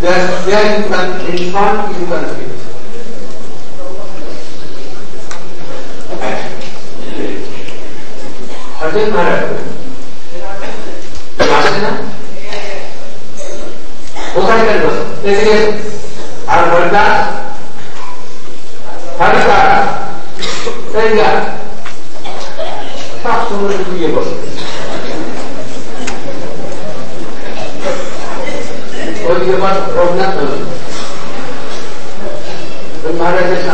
where you can inform, you can feel. Arjun महाराज ना वो क्या कर दो इसलिए आप बढ़ता हरता क्या सब समझ लीजिए बस और ये बात रोकना करो तो महाराज ऐसा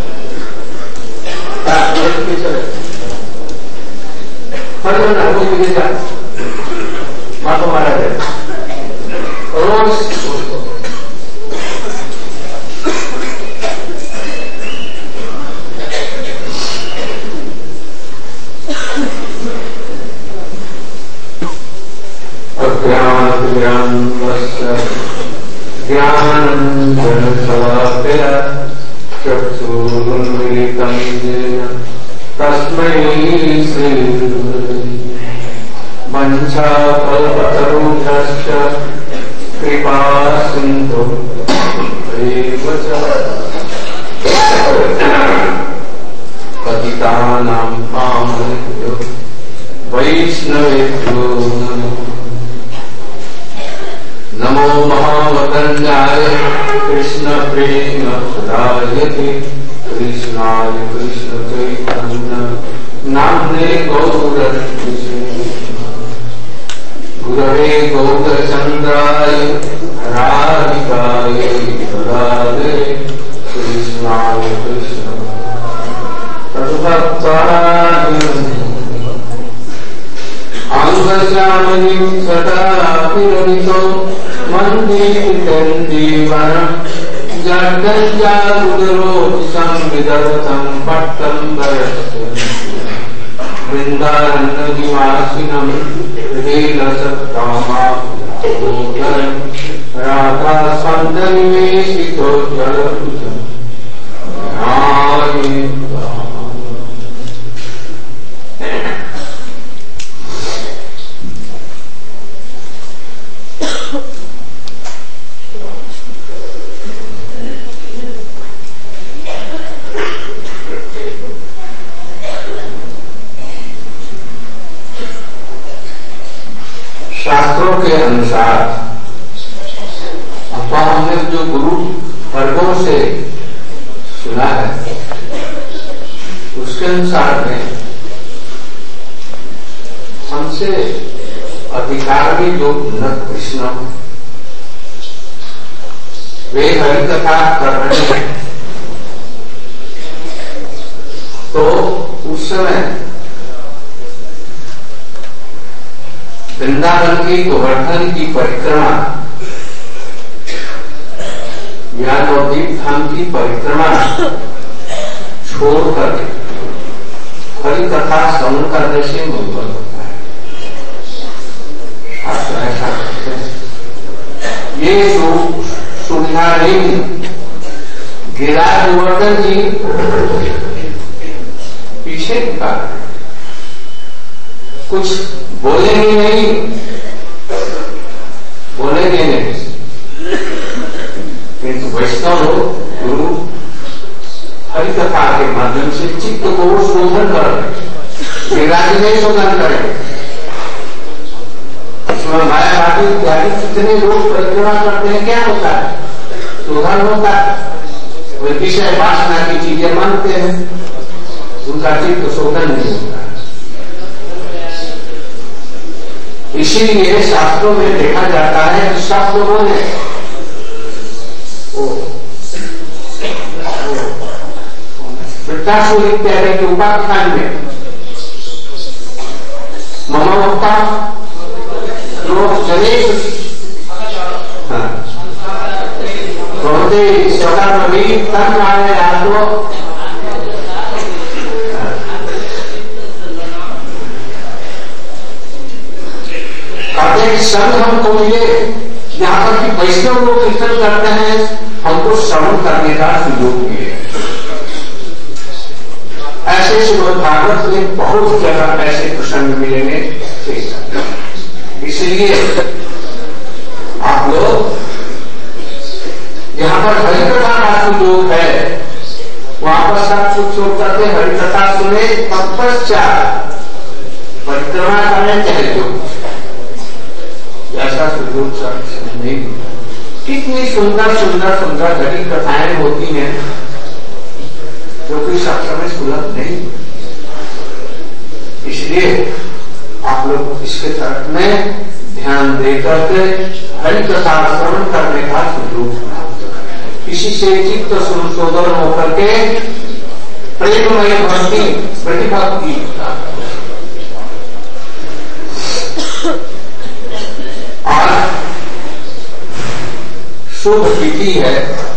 हर ना वो भी जा माँ को मारा जाए रोज तस्मै श्री वंशाकल्पतरुभ्यश्च कृपा सिन्धु पतितानां पावनेभ्यो वैष्णवेभ्यो नमो महावतन्याय कृष्ण प्रेम सुधायते कृष्णाय कृष्ण चैतन्य नाम्ने गौरक्षसे गुरवे गौरचन्द्राय राधिकाय राधे कृष्णाय कृष्ण तद्भक्ताय अंगश्यामलिं सदापिरमितो मन्दिरं जगज्जारुदरोतिसंविदर्तं पट्टम्बरस्य वृन्दारण्यनिवासिनं हृदयसत्कामाभूतरं राधास्कन्धनिवेशितो जलभुजं शास्त्रों के अनुसार अथवा हमने जो गुरु वर्गों से सुना है उसके अनुसार में हमसे अधिकारी जो उन्नत कृष्ण वे हरि कथा कर रहे हैं तो उस समय वृंदावन की गोवर्धन की परिक्रमा या नवदीप धाम की परिक्रमा छोड़कर हरि कथा श्रवण करने से मंगल होता है। ऐसा ये सुविधा नहीं गिरिराज गोवर्धन जी पीछे का कुछ बोलेंगे नहीं किंतु वैष्णव गुरु हरि कथा के माध्यम से चित्त को शोधन कर विराज में शोधन करेंगे। इसमें माया भावी इत्यादि कितने लोग परिक्रमा करते हैं क्या होता है शोधन होता है वे विषय वासना की चीजें मानते हैं उनका चित्त शोधन नहीं होता है। इसीलिए शास्त्रों में देखा जाता है कि सब लोगों ने वृत्तासुर इत्यादि के उपाख्यान में ममोक्ता लोग जनेश कहते स्वतंत्र तन आए आत्मा कहते हैं संग हमको मिले यहाँ पर कि वैष्णव लोग कीर्तन करते हैं हमको श्रवण करने का सुयोग मिले। ऐसे श्रीमद् भागवत में बहुत जगह ऐसे प्रसंग मिलेंगे। इसलिए आप लोग पर हरिकथा का सुयोग है, वहां पर सब कुछ छोड़ करके हरिकथा सुने, तत्पश्चात परिक्रमा करने चाहे जो ऐसा सुयोग सब नहीं। कितनी सुंदर सुंदर सुंदर हरि कथाएं होती हैं जो कि सब समय सुलभ नहीं। इसलिए आप लोग इसके तरफ में ध्यान देकर के हरि कथा श्रवण करने का सुयोग प्राप्त करें। इसी से चित्त संशोधन होकर के प्रेममय भक्ति प्रतिभक्ति आज शुभ तिथि है।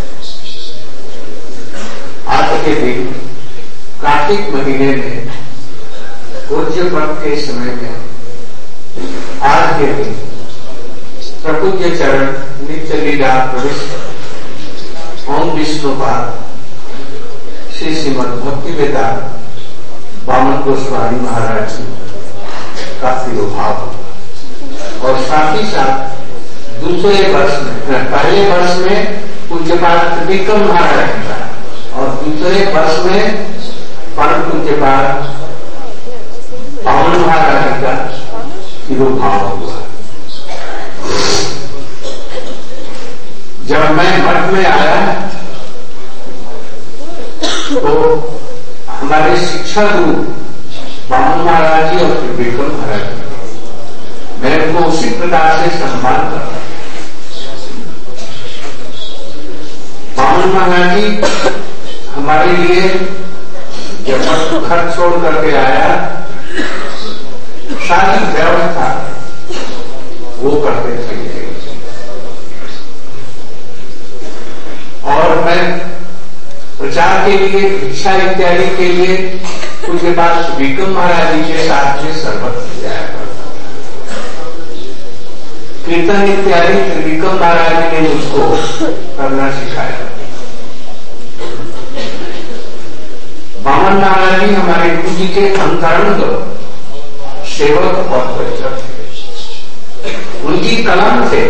आज के दिन कार्तिक महीने में पूज्य पद के समय में आज के दिन प्रपूज्य चरण नित्य लीला प्रविष्ट ओम विष्णुपाद श्री श्रीमद भक्ति वेदांत वामन गोस्वामी महाराज का तिरुभाव और साथ ही साथ दूसरे वर्ष में, पहले वर्ष में पूज्यपाद त्रिविक्रम महाराज का और दूसरे वर्ष में परम पूज्यपाद पावन महाराज का तिरुभाव हुआ। जब मैं मठ में आया तो हमारे शिक्षा गुरु पावन महाराज जी और त्रिविक्रम महाराज जी, मैं उनको उसी प्रकार से सम्मान करता। पावन महाराज जी हमारे लिए जब घर छोड़ करके आया, सारी व्यवस्था वो करते थे और मैं प्रचार के लिए, भिक्षा इत्यादि के लिए उनके पास विक्रम महाराज जी के साथ में सर्वत्र जाया करता था। कीर्तन इत्यादि विक्रम महाराज जी ने मुझको करना सिखाया। वामन महाराज जी हमारे गुरु जी के अंतरंग सेवक और परिचर थे। उनकी कलम से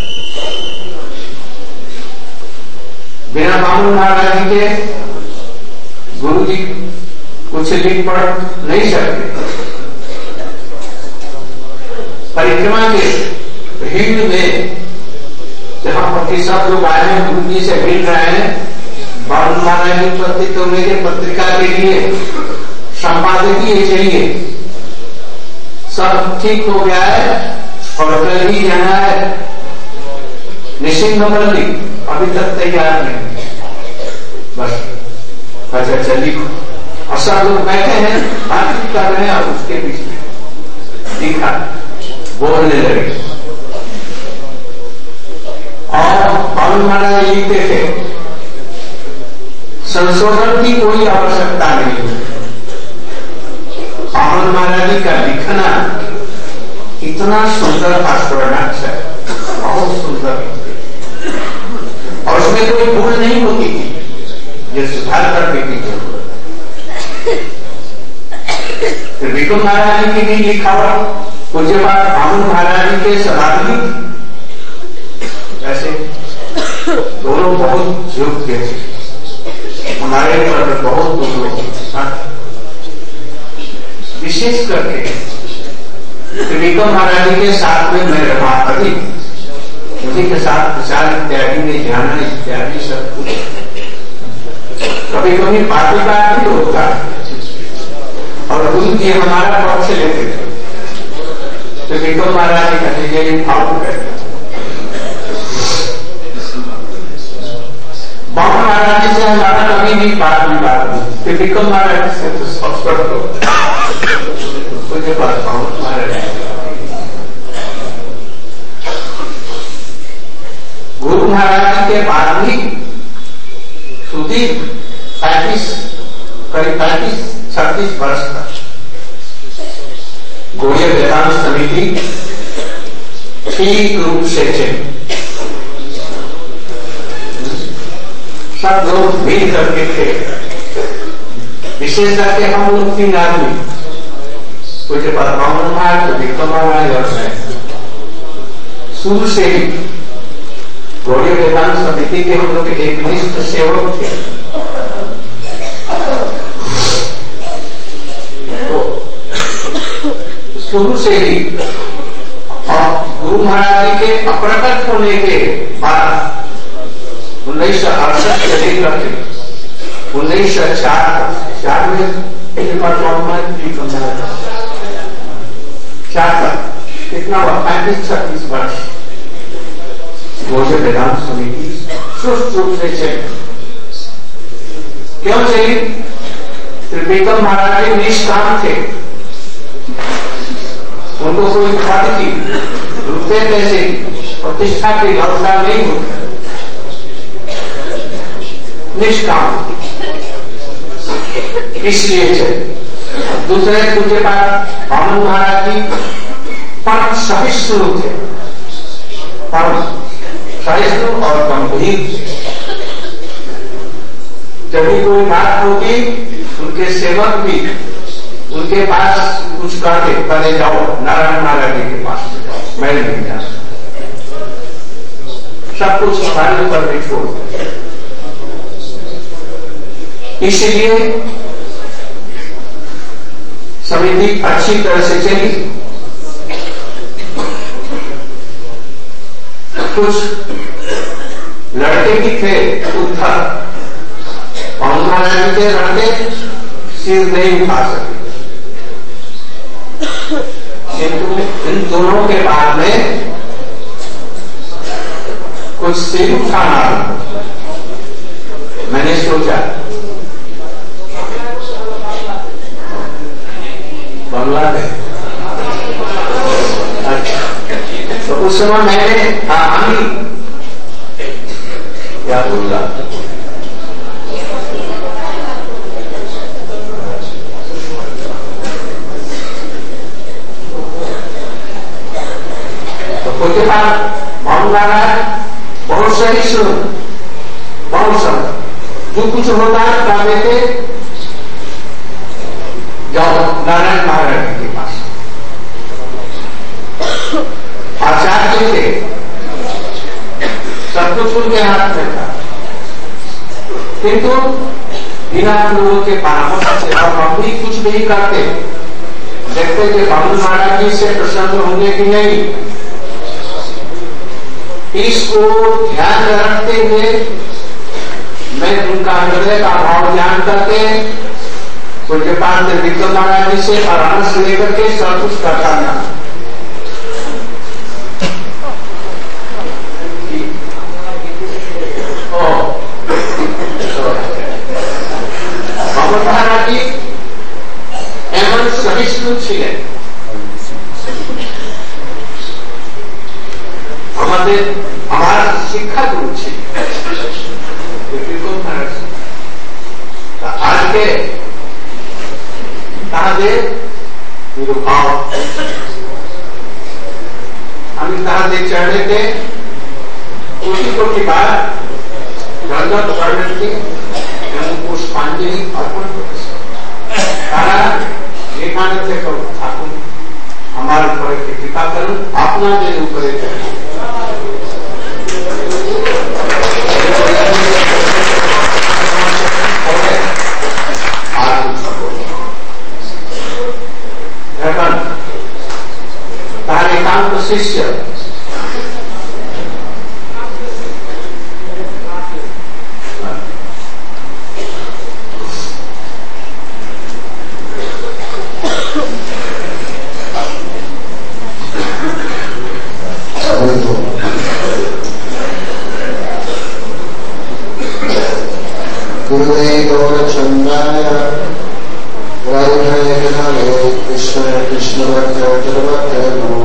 बिना वामन महाराज जी के गुरु जी कुछ लिख पढ़ नहीं सकते। परिक्रमा के भीड़ में जहां पर सब लोग आए हैं, गुरु जी से मिल रहे हैं, वामन महाराज जी प्रति तो मेरे पत्रिका के लिए संपादकीय चाहिए, सब ठीक हो गया है और कल ही जाना है निशिंगमल्ली, अभी तक तैयार नहीं। बस अच्छा चलिए, और सब लोग बैठे हैं, बातचीत कर रहे हैं और उसके बीच में दिखा बोलने लगे और पावन महाराज लिखते थे, संशोधन की कोई आवश्यकता नहीं। पावन महाराज जी का लिखना इतना सुंदर स्वर्णाक्षर, बहुत सुंदर, और उसमें कोई भूल नहीं होती थी, ये सुधार करने की जरूरत। विक्रम महाराज जी की भी लिखा हुआ पूज्यपाद पावन महाराज जी के शताब्दी, ऐसे दोनों बहुत योग्य थे, हमारे पर बहुत लोग विशेष करके विक्रम महाराज जी के साथ में मैं रहा अधिक, उन्हीं के साथ प्रचार इत्यादि में जाना इत्यादि सब कुछ। कभी कभी पार्टीकार भी होता और उनकी हमारा पक्ष लेते थे, तो विक्रम महाराज जी कहते ये भाव करते। बाबा महाराज जी से हमारा कभी भी बात नहीं, तो विक्रम महाराज से तो स्पष्ट हो मुझे पास बाबा महाराज गुरु महाराज जी के बाद भी सुदीर 35-36 वर्ष तक गौड़ीय वेदांत समिति ठीक रूप से चली। सब लोग मिल करके थे, विशेष करके हम लोग 3 आदमी, कुछ पावन महाराज, विक्रम महाराज और मैं, शुरू से ही गौड़ीय वेदांत समिति के हम लोग एक निष्ठ सेवक थे। तो शुरू से ही और गुरु महाराज के अप्रकट होने के बाद 1968 से लेकर 1904 में कितना हुआ 35-36 वर्ष गौड़ीय वेदांत समिति सुस्त रूप से चली। क्यों चली? त्रिविक्रम महाराज निष्काम थे, उनको कोई पद की रुपये पैसे प्रतिष्ठा की लालसा नहीं होती, निष्काम, इसलिए चले। दूसरे पास वामन महाराज जी परम सहिष्णु थे, परम सहिष्णु और गंभीर। जब भी कोई बात होगी उनके सेवक भी उनके पास कुछ कहते, पहले जाओ नारायण जी के पास जाओ, मैं नहीं जा सकता, सब कुछ हमारे ऊपर भी छोड़। इसलिए समिति अच्छी तरह से चली। कुछ लड़के भी थे उद्धर, और महाराज के लड़के सिर नहीं उठा सके, इन दोनों के बाद में कुछ सिर उठाना मैंने सोचा। बांग्लादेश, अच्छा, तो उस समय मैंने क्या बोला, तो उसके बाद मामला बहुत सही सुनो, बहुत समय जो कुछ होता है क्या देते, जाओ नारायण महाराज के पास। आचार्य थे, सब कुछ उनके हाथ में था, किंतु बिना लोगों के परामर्श से और हम भी कुछ नहीं करते, देखते कि बाबू महाराज जी से प्रसन्न होंगे कि नहीं। इसको ध्यान में रखते हुए मैं उनका हृदय का भाव ध्यान करके उनके पास विक्रम महाराज जी से परामर्श लेकर के सब कुछ करता था। बाबू महाराज जी एवं सहिष्णु ছিলেন, আমার শিক্ষা গুরু ছিলেন বিক্রম মহারাজ। আজকে তাদের নিরুপাও আমি তাদের চরণেতে কোটি কোটি বার ধন্যবাদ করছি এবং পুষ্পাঞ্জলি অর্পণ করছি। তারা যেখানে থেকে থাকুন আমার উপরে কৃপা করুন, আপনাদের উপরে তার একান্ত শিষ্য गुरुदेव गौरचंद्राय राधे कृष्ण कृष्ण भक्त नमो।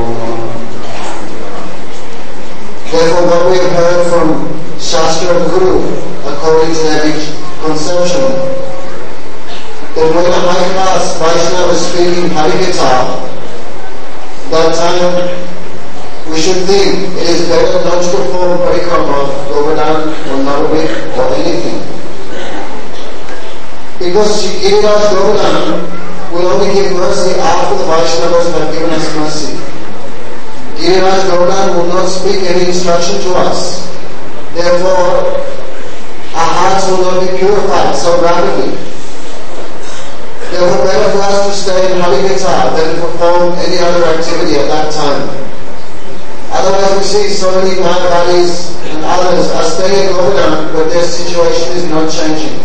Therefore, what we have heard from Shastra of Guru, according to their conception, that when a high class Vaishnava is speaking Harikatha, that time we should think it is better not to perform parikrama, Govardhan or Navamik or anything. Because Giriraj Govardhan will only give mercy after the Vaishnavas have given us mercy. Giriraj Govardhan will not speak any instruction to us. Therefore, our hearts will not be purified so rapidly. Therefore, better for us to stay in Harikatha than to perform any other activity at that time. Otherwise, we see so many Mayavadis and others are staying in Govardhan, but their situation is not changing.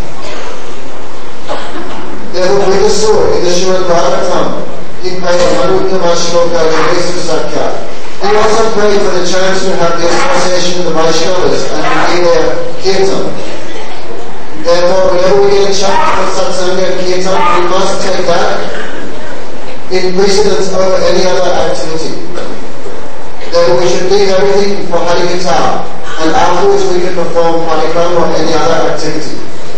Therefore, Vidasur in the Srimad Bhagavatam, he prayed Manuttama Shloka Javesu Sakya. He also prayed for the chance to have the association with the Vaishnavas and to be their kirtan. Therefore, whenever we get a chance for satsanga and kirtan, we must take that in precedence over any other activity. Therefore, we should leave everything for Harikatha, and afterwards we can perform parikrama or any other activity.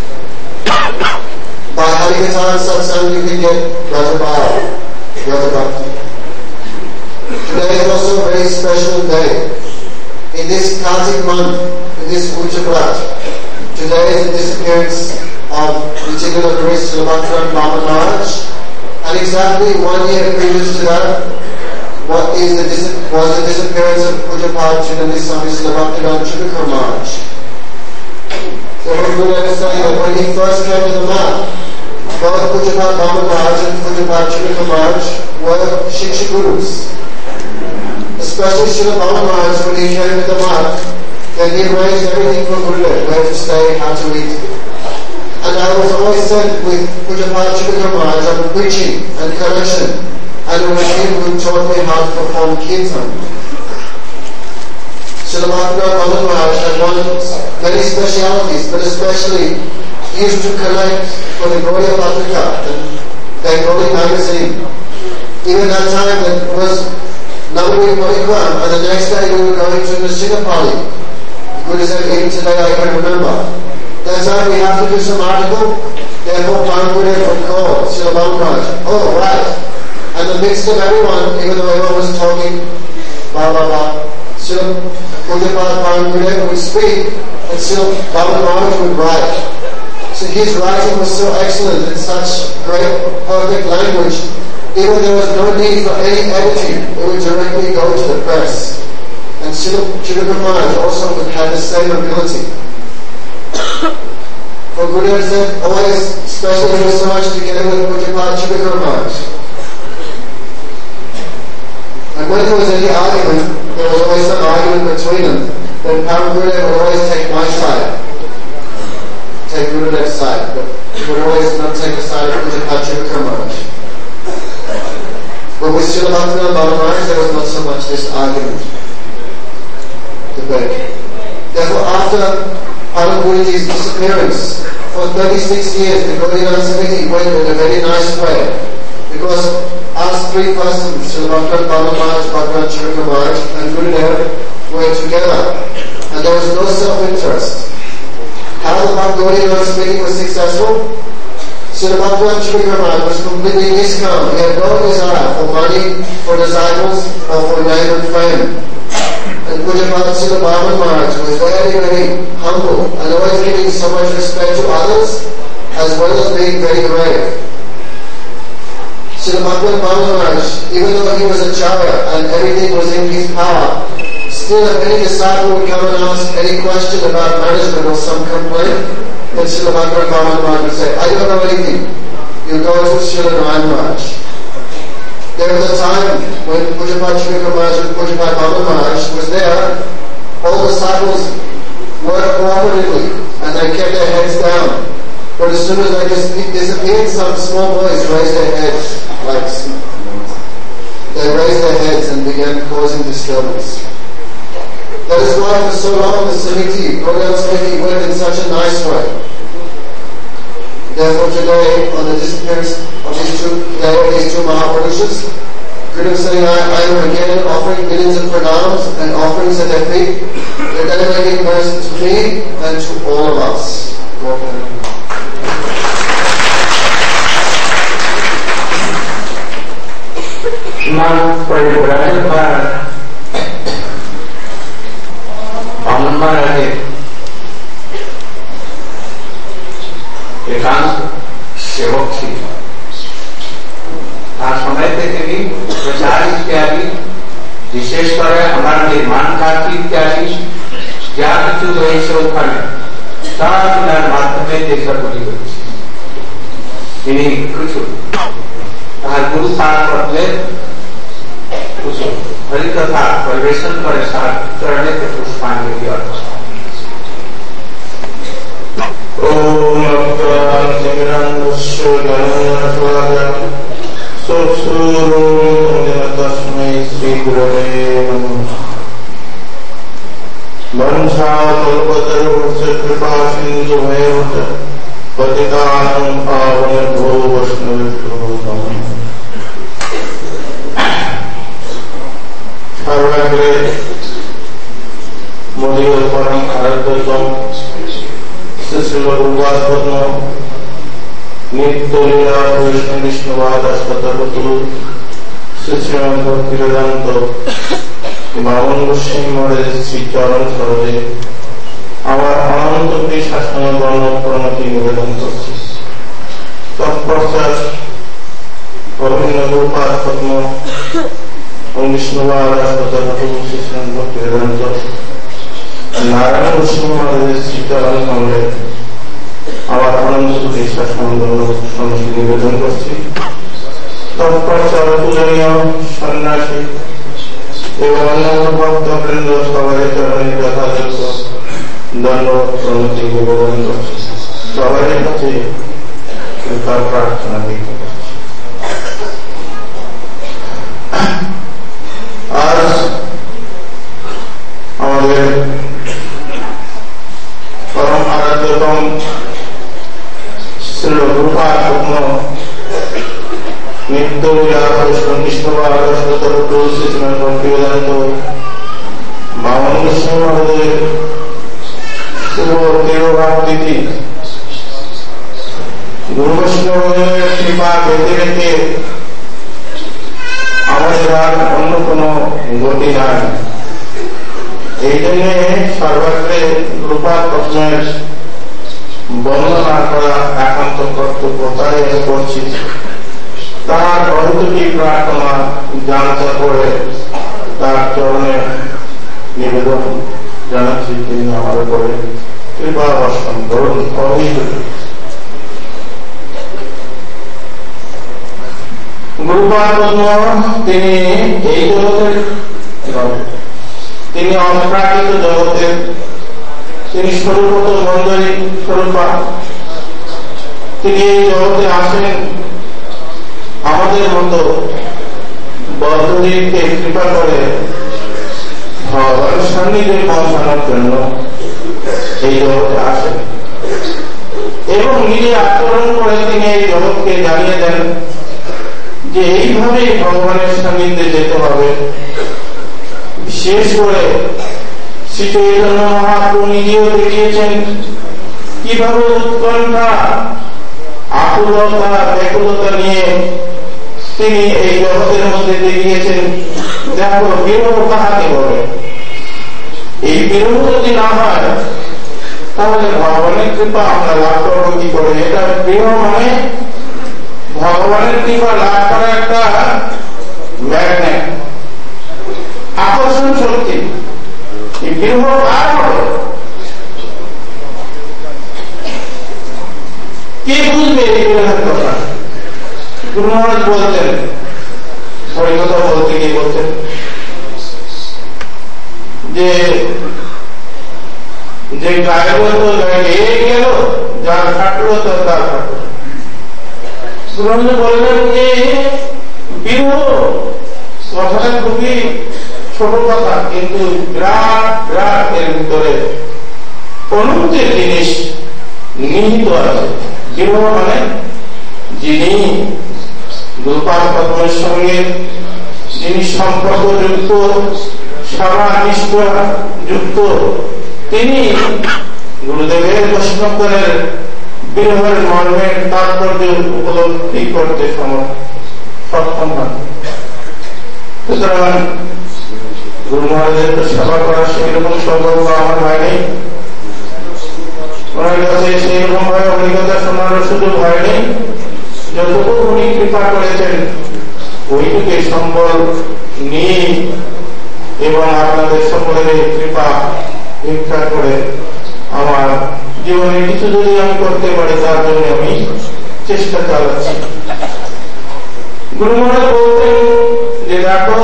By Harikatha and satsang, you can get Rajabhava, Rajabhakti. Today is also a very special day. In this Kartik month, in this Ujjabrat, today is the disappearance of Nityananda Paris Srila Bhaktivedanta Maharaj, and exactly 1 year previous to that was the disappearance of Pujapad Chidamani Swami Srila Bhaktivedanta Chudakar Maharaj. So we will understand that when he first came to the mat, both Pujapad Bhama Maharaj and Pujapad Chudakar Maharaj were Shiksha Gurus. Especially Srila Bhama Maharaj, when he came to the mat, then he arranged everything for Gurudev, where to stay, how to eat. And I was always sent with Pujapad Chudakar Maharaj on preaching and correction, and it was him who taught me how to perform kirtan. Srila Bhaktivedanta Maharaj had many specialities, but especially he used to collect for the Gaudiya Patrika, the Bengali magazine. Even that time that was Navadvip Parikram, and the next day we were going to Nrsimhapali. Guru said, even today I can remember. That time we have to do some article, therefore Parampuria would call Srila Bhama Maharaj. Oh, right. And the midst of everyone, even though everyone was talking, blah, blah, blah, Srila Pujapad Parampuria would speak, and Srila Bhama Maharaj would write. So his writing was so excellent in such great, perfect language, even there was no need for any editing, it would directly go to the press. And Srila Chudakar Maharaj also had the same ability. For Gurudev said, always, especially he was so much together with Pujapad Chudakar Maharaj. And when there was any argument, there was always some argument between them, then Param Gurudev would always take my side. Take Gurudev's side, but he would always not take the side of Pujapad Chudakar Maharaj. But with Srila Bhaktivedanta Maharaj, there was not so much this argument, debate. Therefore, after Param Guruji's disappearance, for 36 years, the Gaudiya Samiti went in a very nice way. Because us three persons, Srila Bhaktivedanta Maharaj, Bhaktivedanta Chudakar Maharaj, and Gurudev were together. And there was no self-interest. How the Gaudiya Samiti was successful? Srila Bhaktivedanta Chudakar Maharaj was completely niskam. He had no desire for money, for disciples, or for name and fame. And Pujapad Srila Bhama Maharaj was very, very humble and always giving so much respect to others, as well as being very grave. Srila Bhaktivedanta Maharaj, even though he was a Acharya and everything was in his power, still if any disciple would come and ask any question about management or some complaint, then Srila Bhaktivedanta Maharaj would say, I don't know anything. You go to Srila Narayan Maharaj. There was a time when Pujapad Chudakar Maharaj and Pujapad Bhama Maharaj was there, all the disciples worked cooperatively and they kept their heads down. But as soon as they disappeared, some small boys raised their heads, they raised their heads and began causing disturbance. That is why for so long the Samiti, Gaudiya Samiti went in such a nice way. Therefore today, on the disappearance of these two Mahapurushas, Gurudev saying, I am again offering millions of pranams and offerings at their feet. They're dedicating mercy to me and to all of us. एकांत सेवक थी और समय देते भी प्रचार इत्यादि विशेषकर हमारा निर्माण कार्य इत्यादि যা কিছু রয়েছে ওখানে তার মাধ্যমে দেশাগুলি হচ্ছে। তিনি কিছু তার गुरु साथ पत्ले कुछ हरि कथा परिवेशन करे साथ करने के पुष्पांजलि अर्पण। ओम अक्रांतिमिरंदस्य गणनाथवादा सुसूरो तस्मै श्री गुरवे नमः। वंशाकल्पतरुश्च कृपा सिन्धुभ्यो पतितानां पावनेभ्यो वैष्णवेभ्यो नमः। सर्वाग्रे मदीय परम आराध्यतम श्री गुरुवासपद्म नित्य लीला कृष्ण विष्णुवाद अस्पतु श्री श्रीमद भक्तिवेदांत बामन गोस्वामी महाराज श्री चरण सरोजे আমার অনন্ত শাসন বর্ণ প্রণতি নিবেদন করছি। তৎপশ্চাৎ অভিন্ন গোপাল পদ্ম বিষ্ণুবাদ अस्पतु श्री श्रीमद भक्तिवेदांत नारायण गोस्वामी महाराज श्री चरण কমলে আমার অনন্ত শাসন বর্ণ প্রণতি নিবেদন করছি। তৎপশ্চাৎ পূজনীয় সন্ন্যাসী এবং অন্যান্য ভক্তবৃন্দ সবাই চরণে যথাযথ ধন্যবাদ প্রণতি নিবেদন করছি। সবাই কাছে তার প্রার্থনা করছি। আজ আমাদের পরম আরাধ্যতম শ্রী গোপাল পদ্ম নিত্য লীলা কৃষ্ণবাদ अस्पतु श्री श्रीमद भक्तिवेदांत बामन गोस्वामी महाराजेর শুভ তিরোভাব তিথি গুরু বৈষ্ণবের কৃপা পেতে রেখে আমাদের আর অন্য কোনো গতি নাই। এই জন্য সর্বাগ্রে গোপাল পদ্মের বন্দনা করা একান্ত কর্তব্য, তাই আমি করছি। তার অহিতটি প্রার্থনা জানতে করে তার চরণে নিবেদন জানাচ্ছি, তিনি আমার উপরে কৃপা বর্ষণ করুন। গুরুপাদ পদ্ম তিনি এই জগতের, তিনি অপ্রাকৃত জগতের, তিনি স্বরূপত মন্ডলী স্বরূপা। তিনি এই জগতে আসেন আমাদের মতো বদ্ধজীবকে কৃপা করে ভগবানের সান্নিধ্যে পৌঁছানোর জন্য এই জগতে আসেন এবং নিজে আচরণ করে তিনি এই জগৎকে জানিয়ে দেন যে এইভাবেই ভগবানের সান্নিধ্যে যেতে হবে। বিশেষ করে শ্রী চৈতন্য মহাপ্রভু নিজেও দেখিয়েছেন কিভাবে উৎকণ্ঠা আকুলতা ব্যাকুলতা নিয়ে তিনি এই জগতের মধ্যে দেখিয়েছেন। দেখো বিরহ কাহাকে বলে, এই বিরহ যদি না হয় তাহলে ভগবানের কৃপা আমরা লাভ করবো কি করে? এটা বিরহ মানে ভগবানের কৃপা লাভ করা একটা ম্যাগনেট, আকর্ষণ শক্তি। এই বিরহ কার হবে? কে বুঝবে এই বিরহের কথা? গুরু মহারাজ বলতেন, ওই কথা বলতে গিয়ে বলতেন যে গায়ে বলতো গায়ে গেল, যার ফাটলো তার ফাটলো। গুরু বললেন যে বিরহ কথাটা খুবই ছোট কথা, কিন্তু বিরাট বিরাট এর ভিতরে অনন্তের জিনিস নিহিত আছে। বিরহ মানে যিনি গোপাল পদ্মের সঙ্গে যিনি সম্পর্ক যুক্ত, সভা নিষ্ঠা যুক্ত, তিনি গুরুদেবের বৈষ্ণবের বিরহের মর্মের তাৎপর্য উপলব্ধি করতে সক্ষম হন। সুতরাং গুরু মহারাজের সেবা করার সেরকম সৌভাগ্য আমার হয় নেই, ওনার কাছে সেইরকম ভাবে অভিজ্ঞতা শোনারও সুযোগ হয়নি। যতটুকু উনি কৃপা করেছেন ওইটুকু সম্বল নিয়ে এবং আপনাদের সকলের কৃপা ভিক্ষা করে আমার জীবনে কিছু যদি আমি করতে পারি তার জন্য আমি চেষ্টা চালাচ্ছি। গুরু মহারাজ বলতেন যে দেখো,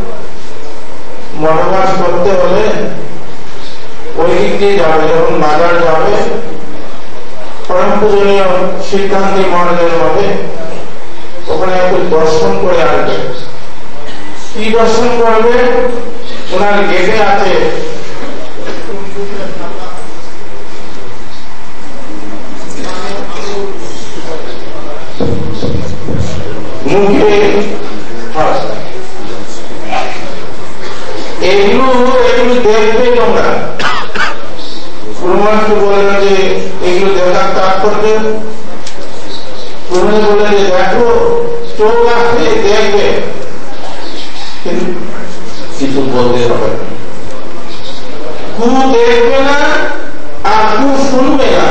বনবাস করতে হলে ওই দিক দিয়ে যাবে, যখন বাজার যাবে পরম পূজনীয় সিদ্ধান্তী মহারাজের মতে ওখানে একটু দর্শন করে আসবে। কি দর্শন করবে? ওনার গেটে আছে মুখে এগুলো দেখবে তোমরা। প্রমাণকে বলে না যে এগুলো দেখার তাৎপর্য, প্রমাণ বলে যে দেখো, চোখ আছে দেখবে, কিছু বলতে হবে, কু দেখবে না আর কু শুনবে না।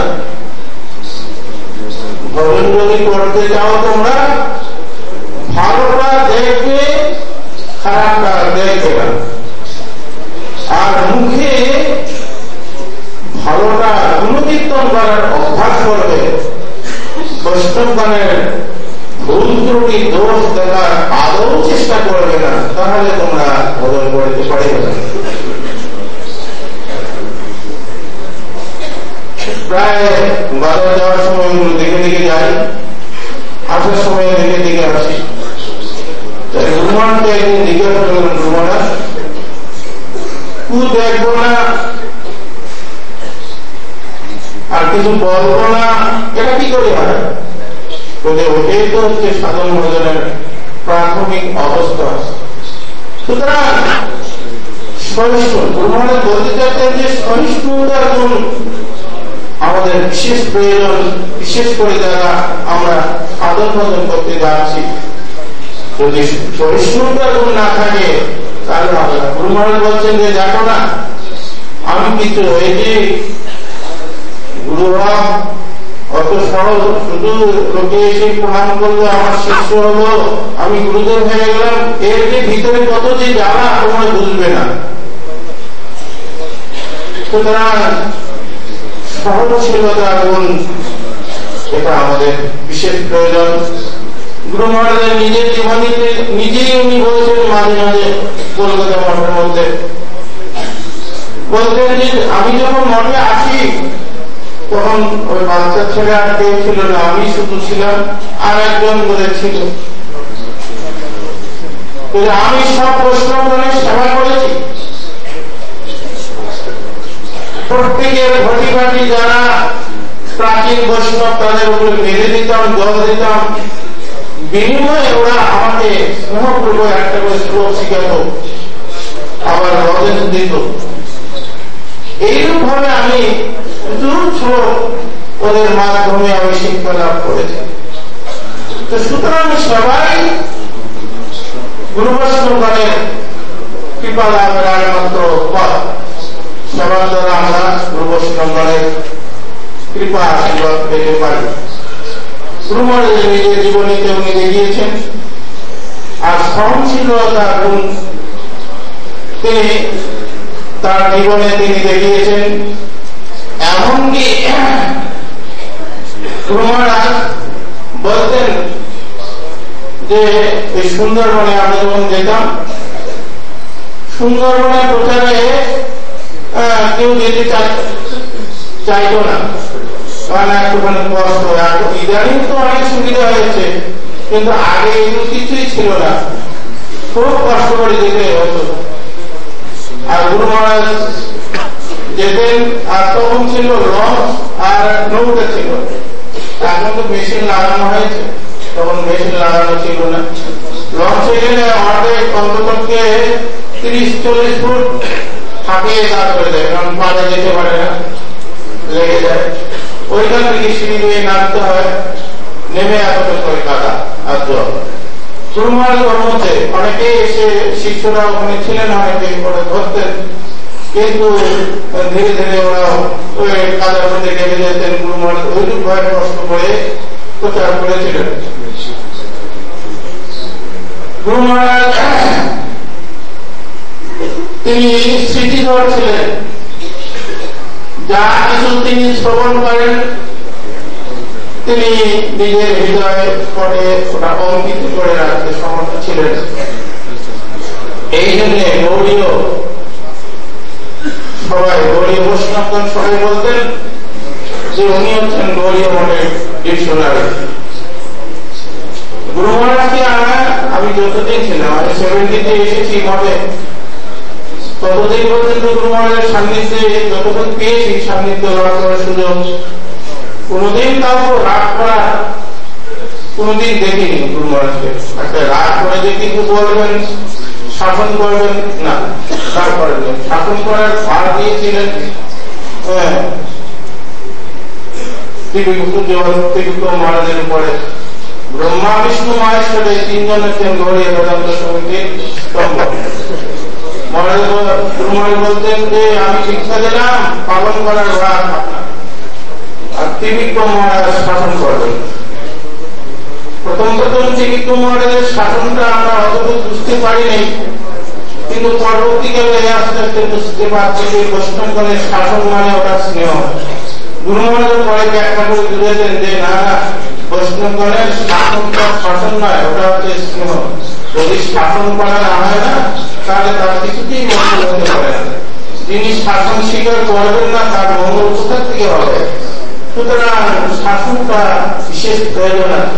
ভজন যদি করতে চাও তোমরা ভালোটা দেখবে, খারাপটা দেখবে না। আর মুখে ভালোটা গুণকীর্তন করার অভ্যাস করবে, বৈষ্ণবগণের ভুল ত্রুটি দোষ দেখার আদৌ চেষ্টা করবে না, তাহলে তোমরা ভজন করতে পারবে না। প্রায় বাজার যাওয়ার সময় দেখে দেখে যাই, আসার সময় দেখে দেখে আসি। হনুমানকে একদিন জিজ্ঞাসা করলেন, হনুমানা তুই দেখবো না আর কিছু বলবো না, এটা কি করে হয়? ওটাই তো হচ্ছে সাধন ভজনের প্রাথমিক অবস্থা। সুতরাং সহিষ্ণু, হনুমানের বলতে চাইতেন যে সহিষ্ণুতার গুণ আমাদের বিশেষ প্রয়োজন, বিশেষ করে যারা আমরা সাধন ভজন করতে যাচ্ছি। যদি সহিষ্ণুতার গুণ না থাকে তাহলে হবে না। গুরু মহারাজ বলছেন যে দেখো না, আমি কিছু হয়েছি গুরু ভাব অত সহজ, শুধু লোকে এসে প্রণাম করলো, আমার শিষ্য হলো, আমি গুরুদেব হয়ে গেলাম, এর যে ভিতরে কত যে জ্বালা তোমরা বুঝবে না। সুতরাং সহনশীলতার গুণ, এটা আমাদের বিশেষ প্রয়োজন। গুরু মহারাজের নিজের জীবনীতে নিজেই উনি বলছেন, মাঝে মাঝে কলকাতা মঠের মধ্যে বলতেন যে আমি যখন মঠে আসি তখন ওই বাচ্চা ছেলে আর কেউ ছিল না, আমি শুধু ছিলাম, আর একজন করে ছিল। আমি সব বৈষ্ণবগণের সেবা করেছি, প্রত্যেকের ঘটি ঘটি যারা প্রাচীন বৈষ্ণব তাদের উপরে মেরে দিতাম, জল দিতাম, বিনিময়ে ওরা আমাকে স্নেহপূর্বক একটা করে শ্লোক শিখাত, আবার রজেশ দিত। এইরূপ ভাবে আমি শ্লোক ওদের মাধ্যমে আমি শিক্ষা লাভ করেছি। তো সুতরাং সবাই গুরু বৈষ্ণবগণের কৃপা লাভের একমাত্র পথ। সবার দ্বারা আমরা গুরু বৈষ্ণবগণের কৃপা আশীর্বাদ পেতে পারি। গুরু মহারাজ নিজের জীবনীতে উনি দেখিয়েছেন। আর সহনশীলতার গুণ তিনি তার জীবনে তিনি দেখিয়েছেন। এমনকি গুরু মহারাজ বলতেন যে এই সুন্দরবনে আমরা যখন যেতাম, সুন্দরবনে প্রচারে কেউ যেতে চাইতো না, কারণ একটুখানি কষ্ট। এখন ইদানিং তো অনেক সুবিধা হয়েছে, কিন্তু আগে এগুলো কিছুই ছিল না, খুব কষ্ট করে যেতে হতো। আর গুরু মহারাজ যেতেন, আর তখন ছিল লঞ্চ আর নৌকা ছিল। এখন তো মেশিন লাগানো হয়েছে, তখন মেশিন লাগানো ছিল না। লঞ্চে গেলে আমাদের অন্ততপক্ষে 30-40 ফুট হাঁপিয়ে দাঁড় করে দেয়, কারণ পাড়ে যেতে পারে না, লেগে যায়। ওইখান থেকে সিঁড়ি দিয়ে নামতে হয়, নেমে এতটা করে কাদা আর জল। গুরু মহারাজের মধ্যে অনেকে এসে শিষ্যরা ওখানে ছিলেন, অনেকে ওরা ধরতেন, কিন্তু ধীরে ধীরে ওরা ওই কাদার মধ্যে নেমে যেতেন। গুরু মহারাজ ওইরূপ ভাবে কষ্ট করে প্রচার করেছিলেন। গুরু মহারাজ তিনি স্মৃতিধর ছিলেন। যা কিছু তিনি শ্রবণ করেন তিনি নিজের হৃদয়ে পড়ে ওটা অঙ্কিত করে রাখতে সমর্থ ছিলেন। এই জন্য গৌড়ীয় বৈষ্ণবগণ সবাই বলতেন যে উনি হচ্ছেন গৌড়ীয় মঠের ডিকশনারি। গুরু মহারাজকে আমি যতদিন ছিলাম, আমি 70-তে এসেছি মঠে, ততদিন পর্যন্ত গুরু মহারাজের সান্নিধ্যে যতক্ষণ পেয়েছি সান্নিধ্য লাভ করার সুযোগ, কোনদিন কাউকে রাগ করা কোনদিন দেখিনি গুরু মহারাজকে। একটা রাগ করে যে কিন্তু বলবেন শাসন করবেন না, তা করেন শাসন করার ভার দিয়েছিলেন মহারাজের উপরে। ব্রহ্মা বিষ্ণু মহেশ্বর এই তিনজন হচ্ছেন গৌড়ীয় বেদান্ত সমিতির স্তম্ভ। মহারাজ বলতেন যে আমি শিক্ষা দিলাম, পালন করার ভার আপনার, আর ত্রিবিক্রম মহারাজ শাসন করবেন। প্রথম ত্রিবিক্রম মহারাজের শাসনটা আমরা অতটুকু বুঝতে পারিনি, কিন্তু পরবর্তীকালে আস্তে আস্তে বুঝতে পারছি যে বৈষ্ণবগণের শাসন মানে ওটা স্নেহ। গুরু মহারাজ পরে ব্যাখ্যা করে বুঝেছেন যে না, বৈষ্ণবগণের শাসনটা শাসন নয়, ওটা হচ্ছে স্নেহ। যদি শাসন করা না হয় না তাহলে তার কিছুতেই মঙ্গল হতে পারে না। যিনি শাসন স্বীকার করবেন না তার মঙ্গল কোথা থেকে হবে? সুতরাং শাসনটা বিশেষ প্রয়োজন আছে।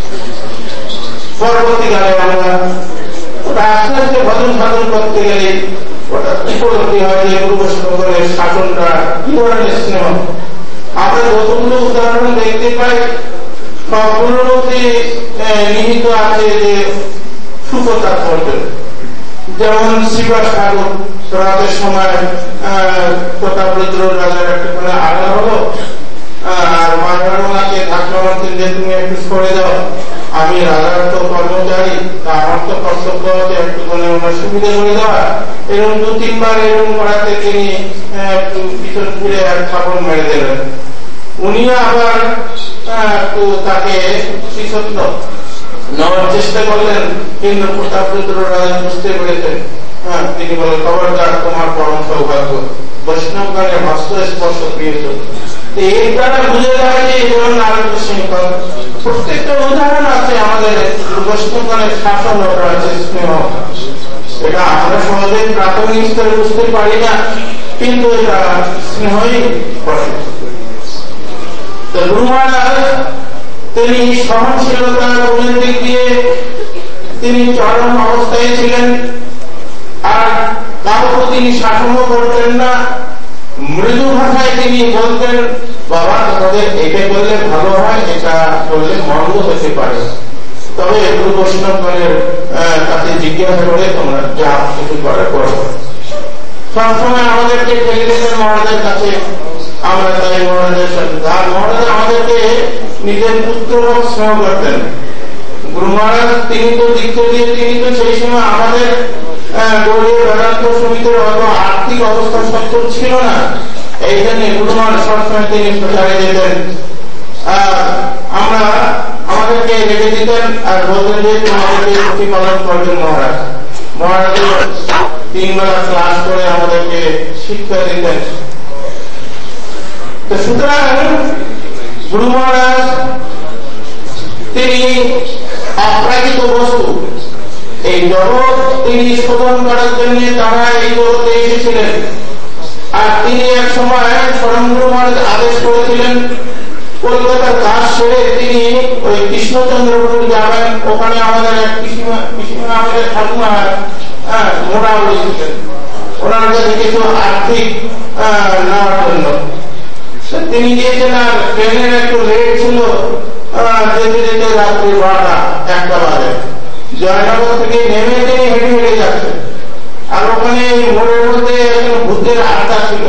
পরবর্তীকালে আমরা ওটা আস্তে আস্তে ভজন সাধন করতে গেলে ওটা উপলব্ধি হয় যে গুরু বৈষ্ণবগণের শাসনটা কি ধরনের স্নেহ। আমরা যতগুলো উদাহরণ দেখতে পাই সবগুলোর মধ্যে নিহিত আছে যে সুখ তাৎপর্য। যেমন শ্রীবাস ঠাকুর রাতের সময় প্রতাপরুদ্র রাজার একটা আঘাত হলো, আর মাকে ধাক্কা মারতেন যে তুমি একটু সরে যাও, আমি রাজার তো কর্মচারী, আমার তো কর্তব্য হচ্ছে একটুখানি ওনার সুবিধা করে দেওয়া। এরকম 2-3 বার এরকম করাতে তিনি পিছন ফিরে এক থাপড় মেরে দিলেন। উনি আবার তাকে শিষ্যত্ব নেওয়ার চেষ্টা করলেন, কিন্তু প্রতাপরুদ্র রাজা বুঝতে পেরেছেন। তিনি বলেন খবরদার, তোমার পরম সৌভাগ্য, বৈষ্ণবগণের হস্ত স্পর্শ পেয়েছ। এর দ্বারা বুঝে যায় যে প্রত্যেকটা উদাহরণ আছে আমাদের বৈষ্ণবগণের শাসন আছে স্নেহ। এটা আমরা সহজে প্রাথমিক স্তরে বুঝতে পারি না, কিন্তু এটা স্নেহই করে। গুরু মহারাজ তিনি সহনশীলতার গুণের দিক দিয়ে তিনি চরম অবস্থায় ছিলেন, আর কাউকে তিনি শাসনও করতেন না। মৃদু ভাষায় তিনি বলতেন, বাবা তোমাদের এটা করলে ভালো হয়, এটা করলে মন্দ হতে পারে, তবে গুরু বৈষ্ণবগণের কাছে জিজ্ঞাসা করে তোমরা যা কিছু করে করো। সবসময় আমাদেরকে ঠেলে দিতেন মহারাজের কাছে, আমরা তাই মহারাজের সাথে। আর মহারাজ আমাদেরকে নিজের পুত্র স্নেহ করতেন। গুরু মহারাজ তিনি তো দীক্ষা দিয়ে তিনি তো সেই সময় আমাদের গৌড়ীয় বেদান্ত সমিতির অত আর্থিক অবস্থা সচ্ছল ছিল না। এই জন্য গুরু মহারাজ সবসময় তিনি প্রচারে যেতেন, আমরা আমাদেরকে রেখে দিতেন আর বলতেন যে তোমাদেরকে প্রতিপালন করবেন মহারাজ। মহারাজ 3 বেলা ক্লাস করে আমাদেরকে শিক্ষা দিতেন। সুতরাং গুরু মহারাজ তিনি অপ্রাকৃত বস্তু, এই জগৎ তিনি শোধন করার জন্য তারা এই জগতে এসেছিলেন। আর তিনি এক সময় স্বয়ং গুরু মহারাজ আদেশ করেছিলেন কলকাতার কাজ সেরে তিনি ওই কৃষ্ণচন্দ্রপুর যাবেন। ওখানে আমাদের এক পিসিমা আমাদের ঠাকুমা মোড়া বলেছিলেন, ওনার কাছে কিছু আর্থিক নেওয়ার জন্য তিনি গিয়েছেন। আর ট্রেনের একটু লেট ছিল, যেতে যেতে রাত্রি 12টা-1টা বাজে। জয়নগর থেকে নেমে তিনি হেঁটে হেঁটে যাচ্ছেন, আর ওখানে মোড়ের মধ্যে ভূতের আড্ডা ছিল।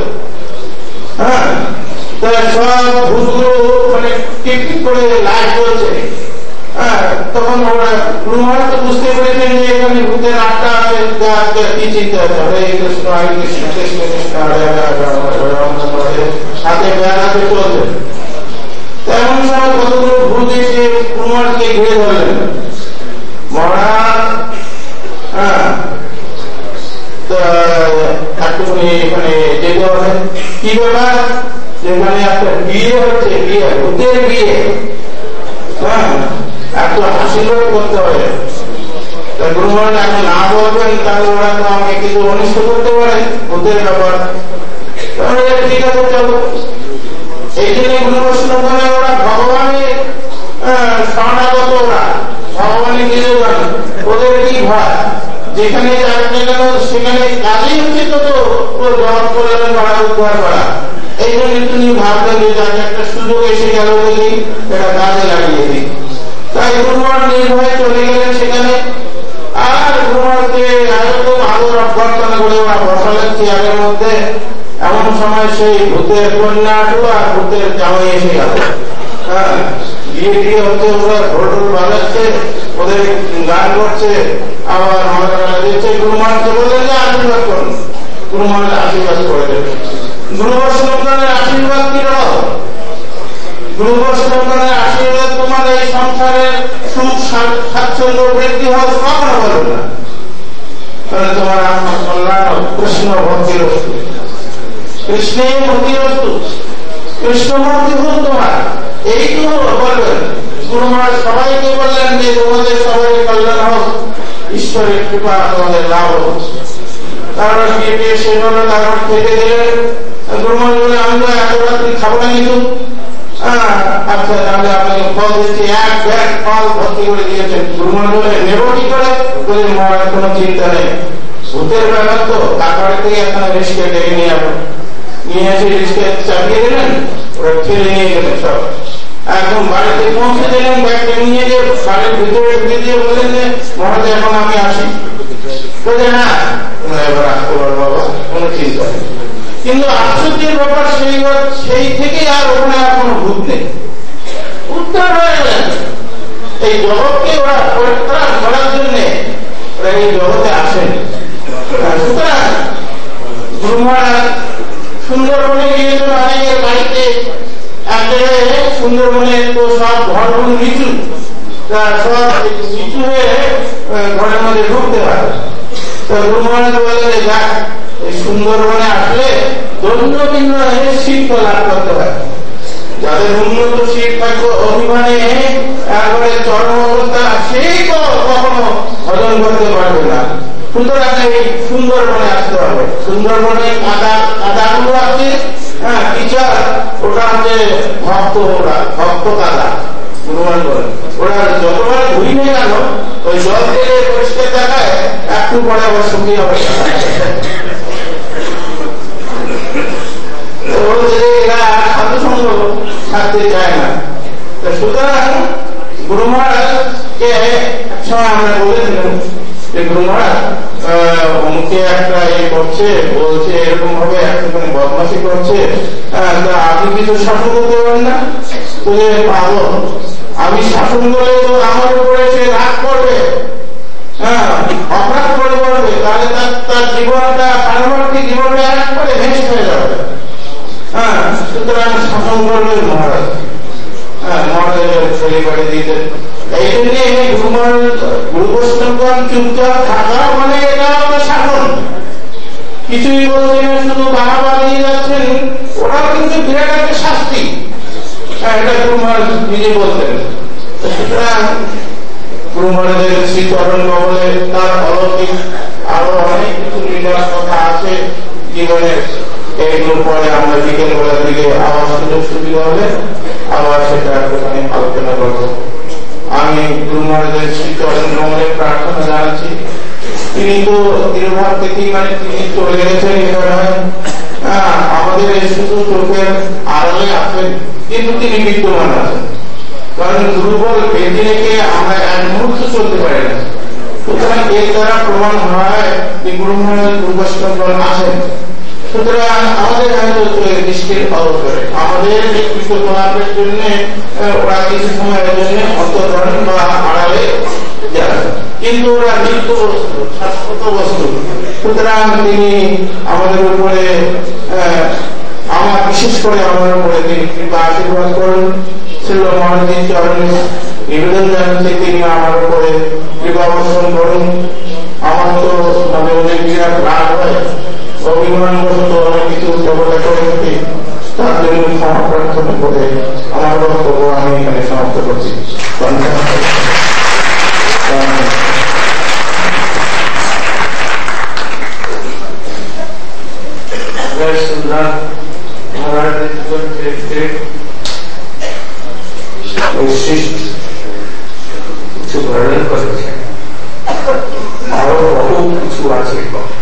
সব ভূতগুলো মানে টিকটিক করে লাইট জ্বলছে। তখন গুরু মহারাজ তো বুঝতে পেরেছেন যে এখানে ভূতের আড্ডা আছে, কি চিন্তা আছে, হরে কৃষ্ণ হরে কৃষ্ণ কৃষ্ণ কৃষ্ণ হরে হরে, হাতে বেড়াতে চলছে। তেমন সময় কতগুলো ভূত এসে গুরু মহারাজকে ঘিরে ধরলেন। মহারাজ একটুখানি এখানে যেতে হবে। কি ব্যাপার, যেখানে একটা বিয়ে হচ্ছে, বিয়ে ভূতের বিয়ে, হ্যাঁ একটু আশীর্বাদ করতে হবে। গুরু মহারাজ আপনি না বলবেন তাহলে ওরা তো আমাকে কিছু অনিষ্ট করতে পারে, ভূতের ব্যাপার। ঠিক আছে চলো। এই জন্য গুরু বৈষ্ণবগণে ওরা ভগবানের শরণাগত, ওরা ভগবানের নিজে জানে ওদের কি ভয়, যেখানে যাবে কেন সেখানে কাজই হচ্ছে তো জবাব করলেন করা, উদ্ধার করা। এই জন্য তুমি ভাবলেন যে যাকে একটা সুযোগ এসে গেল দেখি এটা কাজে লাগিয়ে দিই। তাই গুরু মহারাজ নির্ভয়ে চলে গেলেন সেখানে। আর গুরু মহারাজকে একদম আদর অভ্যর্থনা করে ওরা বসালেন চেয়ারের মধ্যে। এমন সময় সেই ভূতের কন্যা আসলো আর ভূতের জামাই এসে গেল। হ্যাঁ বিয়ে টিয়ে হচ্ছে, ওরা ঢোল ঢোল বাজাচ্ছে, ওদের গান করছে, আবার মালা দিচ্ছে। গুরু মহারাজকে বললেন যে আশীর্বাদ করুন। গুরু মহারাজ আশীর্বাদ করে দেবেন। গুরু বৈষ্ণবগণের আশীর্বাদ কি রকম? গুরু বৈষ্ণবগণের আশীর্বাদ তোমার এই সংসারের সুখ স্বাচ্ছন্দ্য বৃদ্ধি হয় কখনো বলবে না। তাহলে তোমার আত্মকল্যাণ কৃষ্ণ ভক্তির বস্তু, কৃষ্ণের ভক্তির বস্তু, কৃষ্ণ ভক্তি হোক তোমার, এইটুকু বলবেন। গুরু মহারাজ সবাইকে বললেন যে তোমাদের সবাই কল্যাণ হোক, ঈশ্বরের কৃপা তোমাদের লাভ হোক। তারপর বিয়ে শেষ হলো, তারপর খেতে দিলেন। গুরু মহারাজ বলে আমি তো এত রাত্রি খাবো না কিন্তু। আচ্ছা তাহলে আপনাকে ফল দিচ্ছি, এক ব্যাগ ফল ভর্তি করে দিয়েছেন। গুরু মহারাজ বলে নেবো কি করে? বলে মহারাজ কোনো চিন্তা নেই, ভূতের ব্যাপার তো, তারপরে থেকে আপনার রিস্কে ডেকে নিয়ে যাবো। নিয়ে এসে রিস্কে চাপিয়ে দিলেন, ওরা ঠেলে নিয়ে গেলেন সব। একদম বাড়িতে পৌঁছে দিলেন, ব্যাগটা নিয়ে গিয়ে বাড়ির ভিতরে ঢুকে দিয়ে বললেন যে মহারাজ এখন আমি আসি। বলে না এবার আসতে পারো বাবা, কোনো চিন্তা নেই। কিন্তু আশ্চর্যের ব্যাপার সেই থেকে আর ওখানে আর কোনো ভূত নেই, উদ্ধার হয়ে গেলেন। এই জগৎকে ওরা পরিত্রাণ করার জন্য ওরা এই জগতে আসেন। সুতরাং গুরু মহারাজ সুন্দরবনে গিয়েছিল অনেকের বাড়িতে। এক জায়গায় সুন্দরবনে তো সব ঘরগুলো নিচু, সব নিচু হয়ে ঘরের মধ্যে ঢুকতে পারে। তো গুরু মহারাজ বলে যাক এই সুন্দরবনে আসলে দৈনন্দিন শীত লাভ করতে পারে। যাদের উন্নত শীত থাকবে অভিমানে একবারে চরম অবস্থা, সেই তো কখনো হজম করতে পারবে না। সুতরাং এই সুন্দরবনে আসতে হবে। সুন্দরবনে কাদাগুলো আছে, হ্যাঁ টিচার, ওটা হচ্ছে ভক্ত, ওরা ভক্ত কাদা। ওরা যতবার ধুই নিয়ে গেল ওই জল থেকে পরিষ্কার দেখায়, একটু পরে আবার শুকিয়ে হবে। এরা সাধু সঙ্গ থাকতে চায় না। সুতরাং গুরু মহারাজকে একসময় আমরা বলেছিলাম যে গুরু মহারাজ অমুকে একটা করছে, বলছে এরকম ভাবে একটুখানি বদমাশি করছে, আপনি কিছু শাসন করতে পারেন না? তো পাবো আমি শাসন করলে তো আমার উপরে সে রাগ করবে, হ্যাঁ অপরাধ করে করবে, তাহলে তার জীবনটা পারমার্থিক জীবনটা একবারে ভেস্ট হয়ে যাবে। হ্যাঁ সুতরাং শাসন করবে মহারাজ। হ্যাঁ মহারাজের ছেলে বাড়ি দিতেন। এই জন্য গুরু বৈষ্ণবগণ চুপচাপ থাকা মানে এটা শাসন। কিছুই বলছেন, শুধু বাহাবা দিয়ে যাচ্ছেন, ওরাও কিন্তু বিরাট একটা শাস্তি। এটা গুরু মহারাজ নিজে বলতেন। সুতরাং গুরু মহারাজের শ্রীচরণ কমলে তার অলৌকিক আরো অনেক কিছু লীলার কথা আছে জীবনের। এইগুলো পরে আমরা বিকেল বেলার দিকে আবার সুযোগ সুবিধা হলে আবার সেটা একটুখানি আলোচনা করবো। আমি গুরু মহারাজের শ্রীচরণ কমলে প্রার্থনা জানাচ্ছি। তিনি তো তিরুভাব থেকে তিনি চলে গেছেন, আমাদের শুধু চোখের আড়ালে আছেন, কিন্তু তিনি বিদ্যমান আছেন। কারণ দুর্বল বেঁধে রেখে আমরা এক মুহূর্ত চলতে পারি না। সুতরাং এর দ্বারা প্রমাণ হয় যে গুরু মহারাজ গুরু বৈষ্ণবগণ আছেন। সুতরাং আমাদের দৃষ্টির খবর করে আমাদের কৃতজ্ঞ লাভের জন্য ওরা কিছু সময়ের জন্য অন্তর্ধারণ বা আড়ালে যায়, কিন্তু ওরা নিত্য বস্তু, শাশ্বত বস্তু। সুতরাং তিনি আমাদের উপরে বিশেষ করে আমার উপরে তিনি কৃপা আশীর্বাদ করুন। শ্রীল মহারাজের চরণে নিবেদন জানাচ্ছি তিনি আমার উপরে কৃপা বর্ষণ করুন। আমার তো মনে মনে বিরাট রাগ হয় অভিমানবশত অনেক কিছু ব্যবহার করেছি, তার জন্য ক্ষমা প্রার্থনা করে আমার বক্তব্য আমি এখানে সমাপ্ত করছি। কিছু বর্ণন করেছে, আরো বহু কিছু আছে।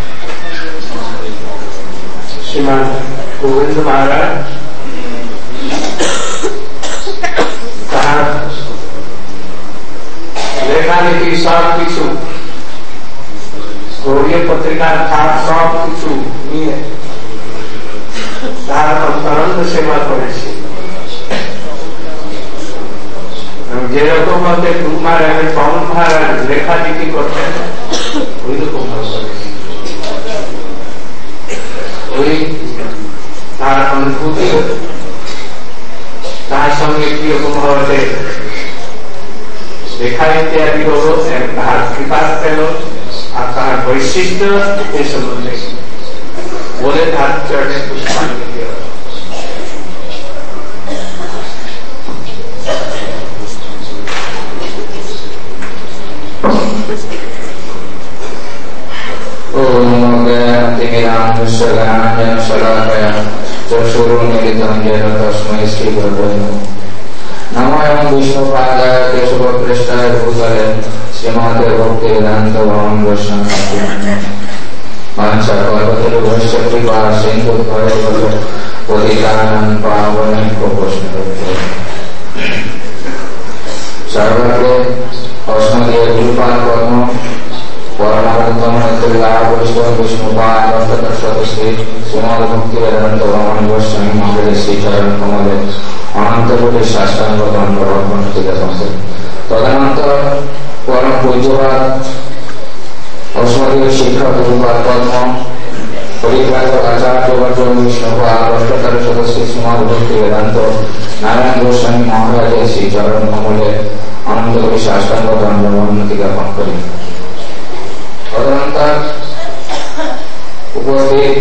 শ্রীমান গোবিন্দ মহারাজ তাহার লেখালেখি সব কিছু গৌরীয় পত্রিকার সব কিছু নিয়ে তার অন্তরঙ্গ সেবা করেছে। যেরকম ভাবে কুমার এবং পবন মহারাজ লেখালেখি করতেন ওই রকম ওই তার অনুভূতি, তার সঙ্গে কিরকম ভাবে লেখা ইত্যাদি হলো, তার কৃপা পেল আর তার বৈশিষ্ট্য এ সম্বন্ধে বলে তার চরণে পুষ্পাঞ্জলি দেওয়া। विष्णुपादाय केशवप्रेष्ठाय भूतले श्रीमते भक्तिवेदान्त गोस्वामी वाञ्छाकल्पतरुभ्यश्च कृपा सिन्धुभ्येव पतितानां पावनेभ्यो वैष्णवेभ्यो सर्वत्र अस्मदीय गुरुपाद पद्म परमानन्दम विष्णुपाद श्री श्रीमद भक्तिवेदान्त गोस्वामी महाराज श्री चरण कमले अनंतकोटि साष्टांग दंड तदनंतर परम पूज्यपाद अस्मदीय शिक्षक गुरुपाद पद्म परिव्राजक आचार्य विष्णुपाद अष्टोत्तर सदस्य श्रीमद भक्तिवेदान्त नारायण गोस्वामी महाराज श्री चरण कमले अनंतकोटि साष्टांग दंड ज्ञापन करी। तदनंतर उपस्थित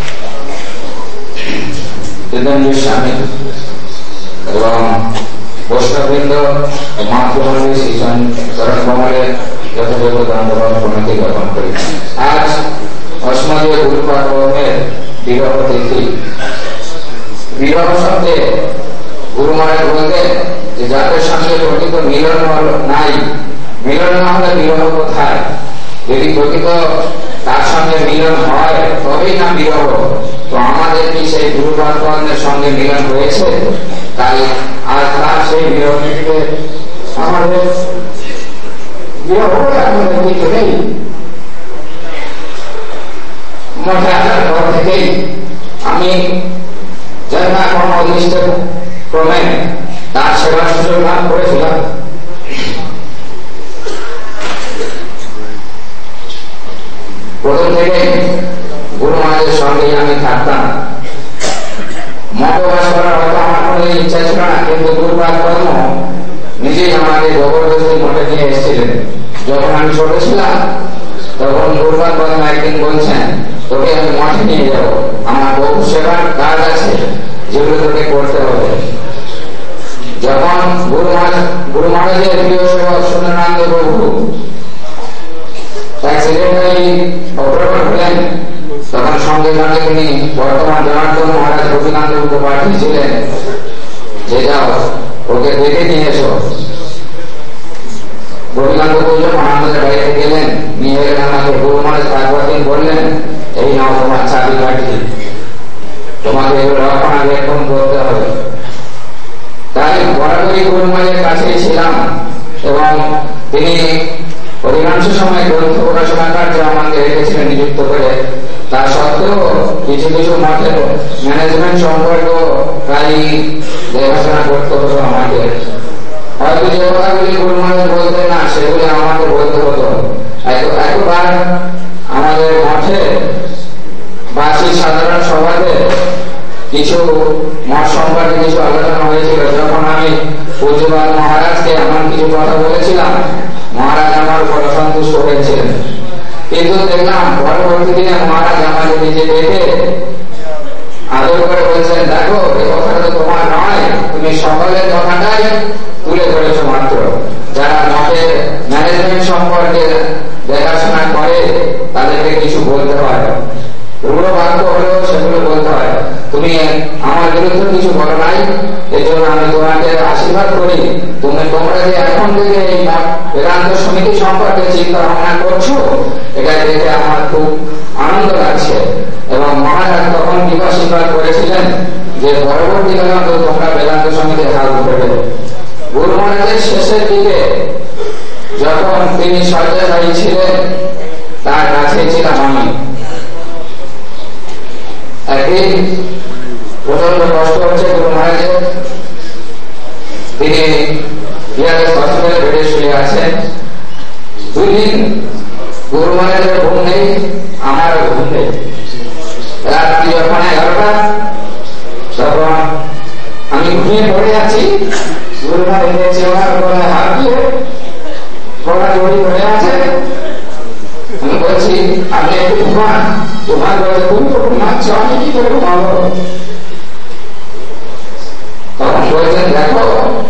जितेंद्र स्वामी এবং বৈষ্ণববৃন্দ মাতৃমণ্ডলী শ্রী চরণ কমলে যথাযথ দণ্ডবত প্রণতি জ্ঞাপন করি। আজ अस्मदीय गुरुपाद पद्मेर বিবাহ তিথি। বিবাহ শব্দে গুরু মহারাজ বলতেন যে যাদের সঙ্গে প্রকৃত মিলন নাই, মিলন না হলে বিবাহ কোথায়? যদি প্রকৃত তার সঙ্গে মিলন হয় তবেই না বিবাহ। তো আমাদের কি সেই গুরুপাদ পদ্মের সঙ্গে মিলন হয়েছে? তাই আর তার সেই বিবাহ থেকে আমাদের বিবাহ আমাদের দিকে নেই। মঠে আসার পর থেকেই আমি যাই না কোনো অদৃষ্ট ক্রমে তার সেবা সুযোগ লাভ করেছিলাম। প্রথম থেকে গুরু মহারাজের সঙ্গেই আমি থাকতাম। মঠে বাস করার হয়তো আমার কোনো ইচ্ছা ছিল না, কিন্তু গুরুপাদ পদ্ম নিজেই আমাকে জবরদস্তি মঠে নিয়ে এসেছিলেন। যখন আমি ছোট ছিলাম তখন গুরুপাদ পদ্ম একদিন বলছেন, তোকে আমি মঠে নিয়ে যাবো, আমার বহু সেবার কাজ আছে যেগুলো তোকে করতে হবে। যখন গুরু মহারাজের প্রিয় সেবক সুন্দরানন্দ প্রভু সেক্রেটারি অগ্রগণ হলেন, তখন সঙ্গে সঙ্গে তিনি বর্তমান জনার্দন মহারাজ গোপীকান্তকে পাঠিয়েছিলেন যে যাও ওকে দেখে নিয়ে এসো। গোপীকান্ত যখন আমাদের বাড়িতে গেলেন, নিয়ে গেলেন আমাকে গুরু মহারাজ তারপর দিন বললেন, এই নাও তোমার চাবি কাঠি, তোমাকে এগুলো রক্ষণাবেক্ষণ করতে হবে। তাই বরাবরই গুরু মহারাজের কাছেই ছিলাম এবং তিনি অধিকাংশ সময় গ্রন্থ প্রকাশনা কার্যে আমাকে রেখেছিলেন নিযুক্ত করে। তা সত্ত্বেও কিছু কিছু মঠের ম্যানেজমেন্ট সম্পর্ক প্রায় দেখাশোনা করতে হতো আমাকে। হয়তো যে কথাগুলি গুরু মহারাজ বলতেন না সেগুলি আমাকে বলতে হতো। একবার আমাদের মঠে বার্ষিক সাধারণ সভাতে কিছু মঠ সম্পর্কে কিছু আলোচনা হয়েছিল। যখন আমি পূজ্যপাদ মহারাজকে এমন কিছু কথা বলেছিলাম, মহারাজ আমার উপর অসন্তুষ্ট হয়েছিলেন কিন্তু দেখলাম পরবর্তী দিনে মহারাজ আমাকে নিজে ডেকে আদর করে বলছেন, দেখো এই কথাটা তো তোমার নয়, তুমি সকলের কথাটাই তুলে ধরেছো মাত্র। যারা মঠের ম্যানেজমেন্ট সম্পর্কে দেখাশোনা করে তাদেরকে কিছু বলতে হয়, রূঢ় বাক্য হলেও সেগুলো বলতে হয়। তুমি আমার বিরুদ্ধে কিছু বলো নাই, এই জন্য আমি তোমাকে আশীর্বাদ করি। তোমরা যে এখন থেকে এই বেদান্ত সমিতি সম্পর্কে চিন্তা ভাবনা করছো, এটা দেখে আমার খুব আনন্দ লাগছে। এবং মহারাজ তখন আশীর্বাদ করেছিলেন যে পরবর্তীকালে তোমরা বেদান্ত সমিতি হাল ধরবে। গুরু মহারাজের শেষের দিকে যখন তিনি শয্যাশায়ী ছিলেন, তার কাছে ছিলাম আমি। একদিন প্রচন্ড কষ্ট হচ্ছে গুরু মহারাজের, তিনি হসপিটালে বেডে শুয়ে আছেন। 2 দিন গুরু মহারাজের ঘুম নেই, আমার ঘুম নেই। রাত্রি যখন 11টা, তখন আমি ঘুমিয়ে পড়ে আছি। গুরু মহারাজ দেখছি আমার গলায় হাত দিয়ে গলা জড়ি হয়ে আছে। আমি বলছি, আপনি একটু ঘুমান। ঘুমান বলে, তুমি তো ঘুমাচ্ছ, আমি কি করে ঘুমাবো? তখন বলছেন, দেখো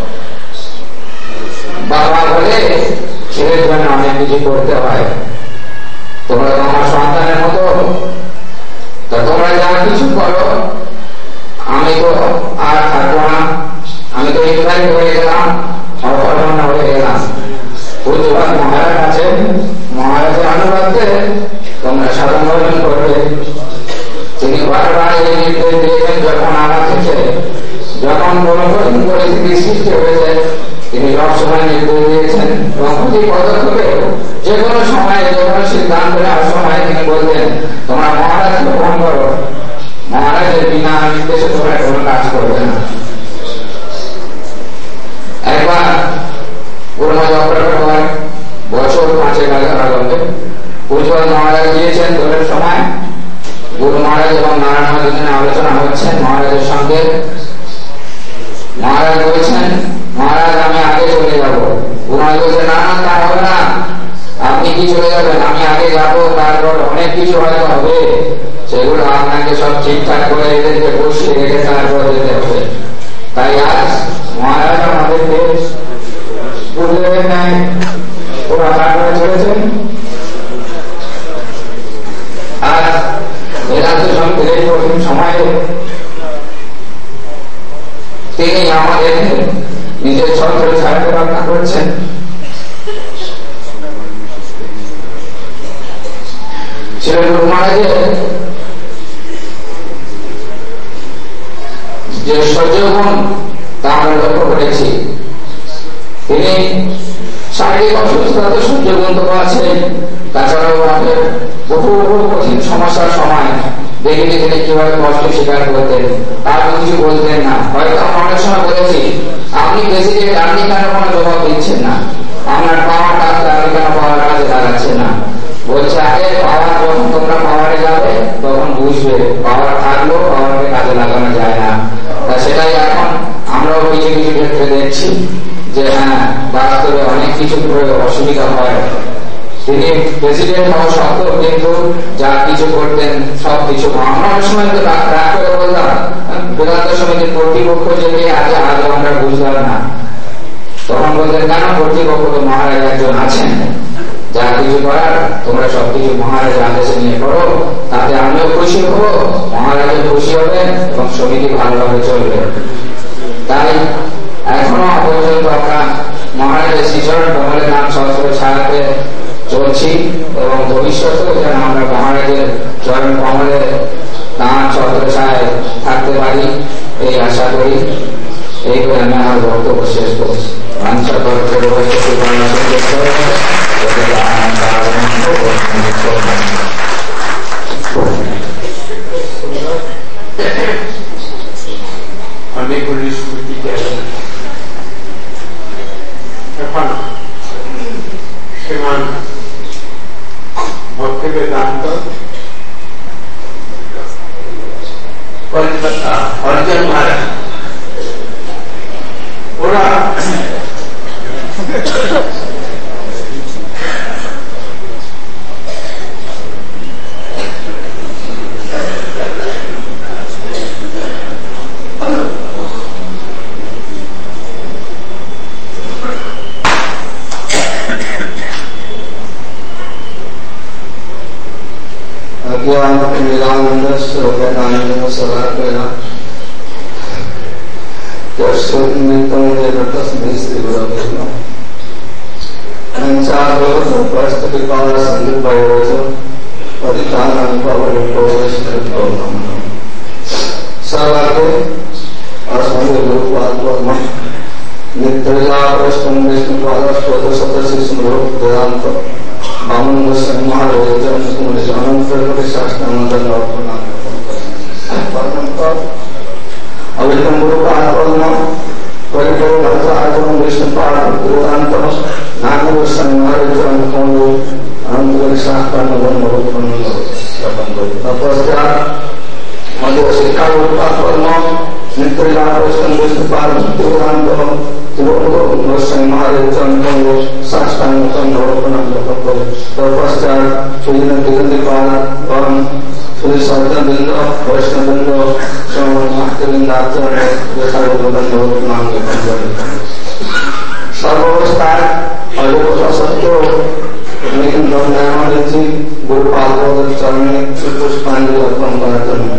বাবা বলে ছেলের জন্য অনেক কিছু করতে হয়। তোমরা তো আমার সন্তানের মতো, তা তোমরা যা কিছু করো, আমি তো আর থাকবো না। আমি তো ইনভাইট হয়ে গেলাম, অপরাধ হয়ে গেলাম। পূজ্যপাদ মহারাজ আছেন, মহারাজের অনুবাদে তোমরা সাধন ভজন করবে। তিনি বারবার এই নির্দেশ দিয়েছেন। যখন আমার থেকে যখন কোন পরিস্থিতি সৃষ্টি হয়েছে, তিনি সবসময় নির্দেশ দিয়েছেন। এবং প্রতি পদক্ষেপে যে কোনো সময় যে কোনো সিদ্ধান্ত নেওয়ার সময় তিনি বলতেন, তোমরা মহারাজকে গ্রহণ করো, মহারাজের বিনা নির্দেশে তোমরা কোনো কাজ করবে না। একবার গুরু মহারাজ অপরাধ হওয়ার বছর 5 আগে পূজ্যপাদ মহারাজ গিয়েছেন দোলের সময়। গুরু মহারাজ এবং নারায়ণ দুজনে আলোচনা হচ্ছেন মহারাজের সঙ্গে। মহারাজ বলছেন, মহারাজ আমি আগে চলে যাবো। গুরু মহারাজ বলছেন, না না, তা হবে না, আপনি কি চলে যাবেন? আমি আগে যাবো, তারপর অনেক কিছু হয়তো হবে, সেগুলো আপনাকে সব ঠিকঠাক করে এদেরকে বসিয়ে রেখে তারপর যেতে হবে। তাই আজ মহারাজ আমাদেরকে বুঝলেন নাই, ওরা তারপরে চলেছেন। আজ বেদান্ত সমিতির এই কঠিন সময়ে তিনি আমাদের নিজের ছত্র ছায়াকে রক্ষা করছেন। গুরু মহারাজের যে সহ্যগুণ তা আমরা লক্ষ্য করেছি। তিনি শারীরিক অসুস্থতাতে সহ্যগুণ তো আছে, তাছাড়াও আমাদের বহু কঠিন সমস্যার সময় দেখিনি তিনি কিভাবে কষ্ট স্বীকার করতেন, তার কিছু বলতেন না। হয়তো আমরা অনেক সময় বলেছি, আপনি প্রেসিডেন্ট, আপনি কেন কোনো জবাব দিচ্ছেন না? আপনার পাওয়ার কাজে আপনি কেন পাওয়ার কাজে লাগাচ্ছেন না? বলছে, আগে পাওয়ার যখন তোমরা পাওয়ারে যাবে তখন বুঝবে পাওয়ার থাকলেও পাওয়ারকে কাজে লাগানো যায় না। তা সেটাই এখন আমরাও কিছু কিছু ক্ষেত্রে দেখছি যে হ্যাঁ, বাস্তবে অনেক কিছু অসুবিধা হয়। তিনি প্রেসিডেন্ট হওয়া সত্ত্বেও কিন্তু যা কিছু করতেন সব কিছু আমরা অনেক সময় তো রাগ করে বলতাম, বেদান্ত সমিতির কর্তৃপক্ষ যে আজ আমরা বুঝলাম না। তখন বলতেন, কেন কর্তৃপক্ষ তো মহারাজ একজন আছেন, যা কিছু করার তোমরা সবকিছু মহারাজের আদেশে নিয়ে করো, তাতে আমিও খুশি হব, মহারাজও খুশি হবেন এবং সমিতি ভালোভাবে চলবে। তাই এখনো পর্যন্ত আমরা মহারাজের শ্রীচরণ কমলের নাম সহস্র ছায়াতে চলছি এবং ভবিষ্যতেও যেন আমরা মহারাজের চরণ কমলে নাম সহস্র ছায় থাকতে পারি, এই আশা করি। এই করে আমি আমার বক্তব্য শেষ করছি। অনেকগুলি স্মৃতি এখন শ্রীমান ভক্তি বেদান্ত কলকাতা অর্জুন মহারাজ, ওরা Sarapena अवितम गुरु पाद परिपूर्ण भक्त आचरण विष्णु पाद वेदांत नाम संहार चरण कौंडो अनंत शास्त्र नवन नवोत्पन्न तपस्या मध्य शिक्षा रूपा कर्म नित्य लाभ विष्णु पाद वेदांत गुरु संहार चरण कौंडो शास्त्र नवोत्पन्न तपस्या सुजन किरण पाद वन श्री सौजन बिंद वैष्णव बिंद सर्वस्थान सत्य लेकिन जी गुरुपाल चरण में पुष्पांजलि अर्पण करते हैं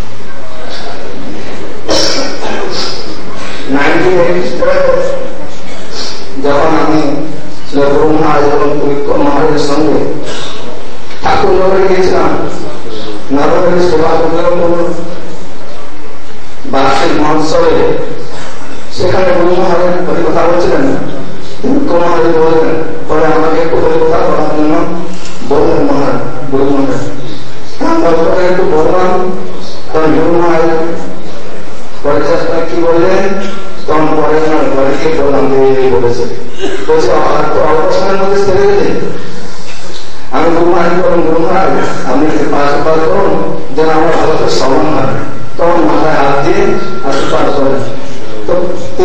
1987 जब हमें गुरु महाराज महाराज संगे ठाकुर नगरी गए नगरी सेवा বার্ষিক মহোৎসবে সেখানে গুরু মহারাজ কথা বলছিলেন গুরু মহারাজ বললেন পরে আমাকে একটু কথা বলার জন্য বললেন মহারাজ গুরু মহারাজ একটু বললাম তখন গুরু মহারাজ পরে চেষ্টা কি বললেন তখন পরে ঘরে গিয়ে বললাম বলেছে বলছে অবসরের মধ্যে ছেড়ে গেছে আমি গুরু মহারাজ বললাম গুরু মহারাজ আপনি আশীর্বাদ করুন যেন আমার ভালো করে সমান হয় তখন মাথায় হাত দিয়ে আশীর্বাদ করেন তো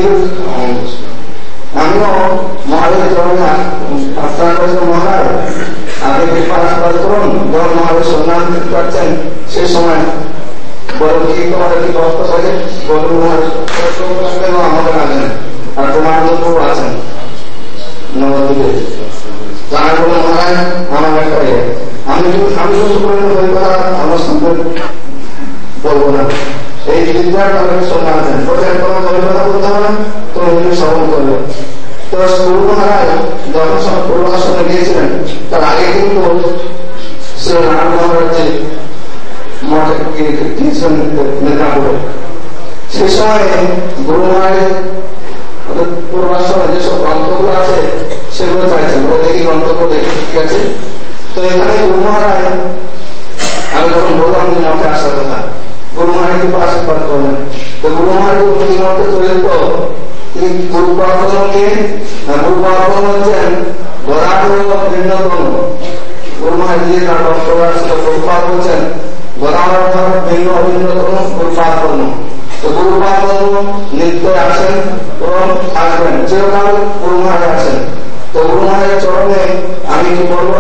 আমিও মহারাজের চরণে প্রার্থনা করেছেন মহারাজ আপনি কৃপা আশীর্বাদ করুন যখন মহারাজ সন্ধান করছেন সেই সময় বলো কি তোমার কি কষ্ট থাকে বলুন মহারাজ আমাকে আছেন আর তোমার লোকও আছেন নবদ্বীপে জানা বলুন মহারাজ আমার একটা আমি শুধু করে ওই কথা আমার সঙ্গে বলবো না এই বিদ্যার আমাকে সম্মান দেন প্রথমে তোমার ওই কথা বলতে হবে না তুমি ওই শ্রবণ করবে তো গুরু মহারাজ যখন সব পূর্বাশ্রমে গিয়েছিলেন তার আগে কিন্তু শ্রী রাম মহারাজ মঠে গিয়েছিলেন মেদিনীপুরে সেই সময় গুরু মহারাজ পূর্বাশ্রমে যেসব গ্রন্থগুলো আছে সেগুলো চাইছেন দেখি গ্রন্থগুলো দেখে ঠিক আছে তো এখানে গুরু মহারাজ আমি যখন বললাম যে মঠে আসার কথা গুরু মহারাজ আশীর্বাদ করলেন তো গুরু মহারাজ মঠে চলে যেত তিনি গুরু পার্বণকে গুরু পার্বণ হচ্ছেন গদাধর ভিন্নতম গুরু মহারাজ যে তার বক্তব্য আসছিল গুরু পার্বণ হচ্ছেন গদাধর ভিন্ন অভিন্নতম গুরু পার্বণ তো গুরু পার্বণ নিত্য আসেন এবং আসবেন চিরকাল গুরু মহারাজ আসেন তো গুরু মহারাজের চরণে আমি কি বলবো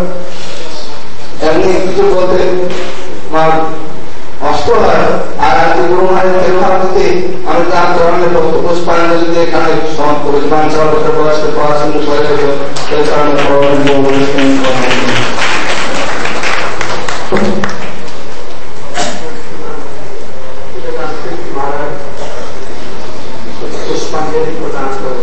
এমনি কিছু বলতে আমার কষ্ট হয় আর আজকে গুরু মহারাজের ভারতে আমি তার চরণে পুষ্পাঞ্জলি যদি এখানে সমাপ্ত করি পাঁচশো বছর বয়সে পড়াশোনা করে দেবো সেই চরণে पुष्पांजलि प्रदान करें।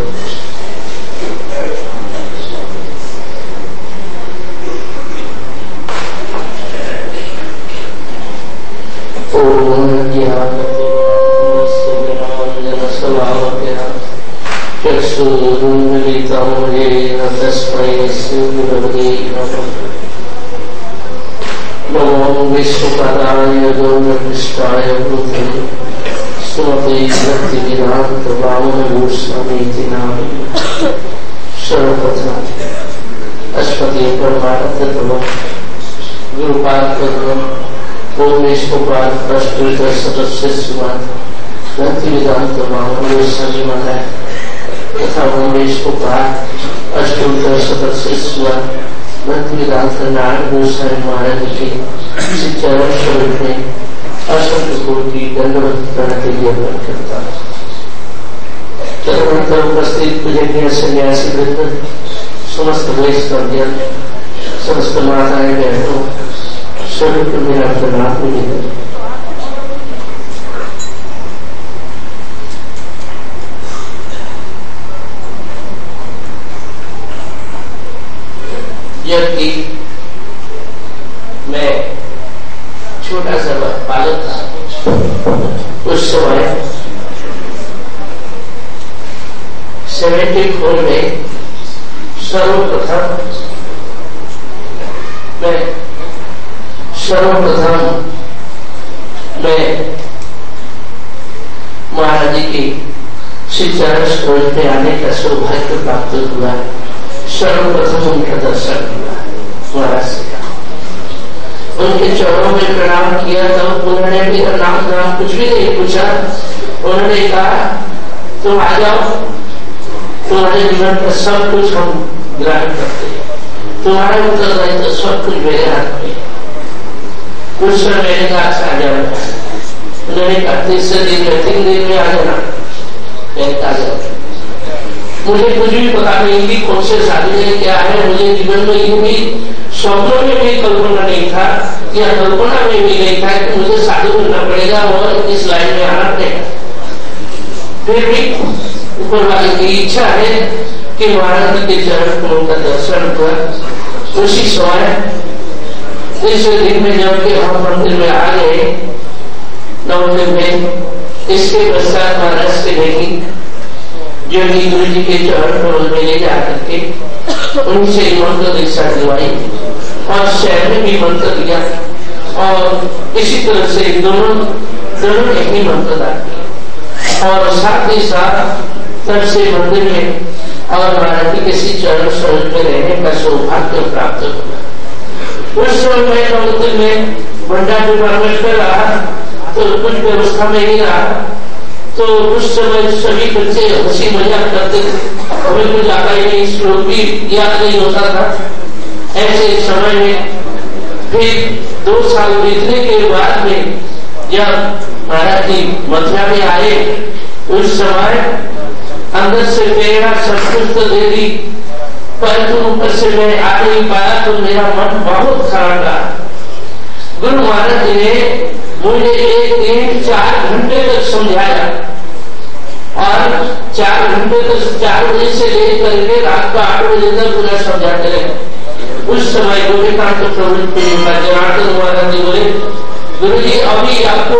नमो विश्वपदाय गौरकृष्णाय भूते स्वते भक्तिवेदांत वामनभूषणमिति नामे सर्वप्रथम अश्वती परमार्थतम गुरुपाद ओमेश्वपाद अष्टोत्तर सदस्यवाद भक्तिवेदांत वामनभूषणमिति तथा ओमेश्वपाद अष्टोत्तर सदस्यवाद भक्तिवेदांत नारायण गोस्वामी महाराज के चरण स्वरूप में असंख्य कोटि दंडवत प्रणति ज्ञापन करता है। तदनंतर उपस्थित पूजनीय सन्यासी वृंद, समस्त वैष्णवजन, समस्त माताएं बहनों, सभी को मेरा प्रणाम निवेदन। जबकि मैं छोटा सा बालक था, उस समय 74 में सर्वप्रथम मैं महाराज जी की श्री चरण सरोज में आने का सौभाग्य प्राप्त हुआ। सर्वप्रथम उनका दर्शन हुआ, महाराज से उनके चरणों में प्रणाम किया। तब उन्होंने मेरा नाम कुछ भी नहीं पूछा। उन्होंने कहा तुम आ जाओ, तुम्हारे जीवन का सब कुछ हम ग्रहण करते हैं, तुम्हारा उत्तरदायित्व तो सब कुछ मेरे हाथ में। कुछ समय मैंने कहा आ जाओ। उन्होंने कहा 3 दिन में आ जाना। आ जाओ। मुझे कुछ भी पता नहीं कि कौन से साधु है क्या है। मुझे जीवन में यूं भी स्वप्नों में भी कल्पना नहीं था या कल्पना में भी नहीं था कि मुझे साधु बनना पड़ेगा और इस लाइन में आना पड़ेगा। फिर भी ऊपर वाले की इच्छा है कि महाराज जी के चरण कमल का दर्शन हुआ। उसी समय इस दिन में जब कि हम मंदिर में आ गए 9 दिन में, इसके पश्चात महाराज से नहीं जो कि गुरु जी के चरण कमल में ले जाकर के उनसे मंत्र दीक्षा दिलवाई और शहर में भी मंत्र दिया और इसी तरह से दोनों ने ही मंत्र दान किया और साथ ही साथ तब से मंदिर में और महाराज जी के श्री चरण सरोज में रहने का सौभाग्य प्राप्त हुआ। उस समय मैं मंदिर में भंडार डिपार्टमेंट में रहा तो कुछ व्यवस्था में ही रहा। तो उस समय सभी बच्चे हंसी मजाक करते थे, हमें कुछ आता ही नहीं, श्लोक भी याद नहीं होता था। ऐसे समय में फिर 2 साल बीतने के बाद में जब महाराज जी मथुरा में आए, उस समय अंदर से मेरा सब कुछ तो दे दी, परंतु ऊपर से मैं आ नहीं पाया तो मेरा मन बहुत खराब रहा। गुरु महाराज जी ने मुझे एक दिन 4 घंटे तक समझाया और 4 घंटे तक 4 बजे से लेकर के रात को 8 बजे तक पूरा समझाते रहे। उस समय गोपीकांत प्रभु जनार्दन महाराज जी बोले गुरु जी अभी आपको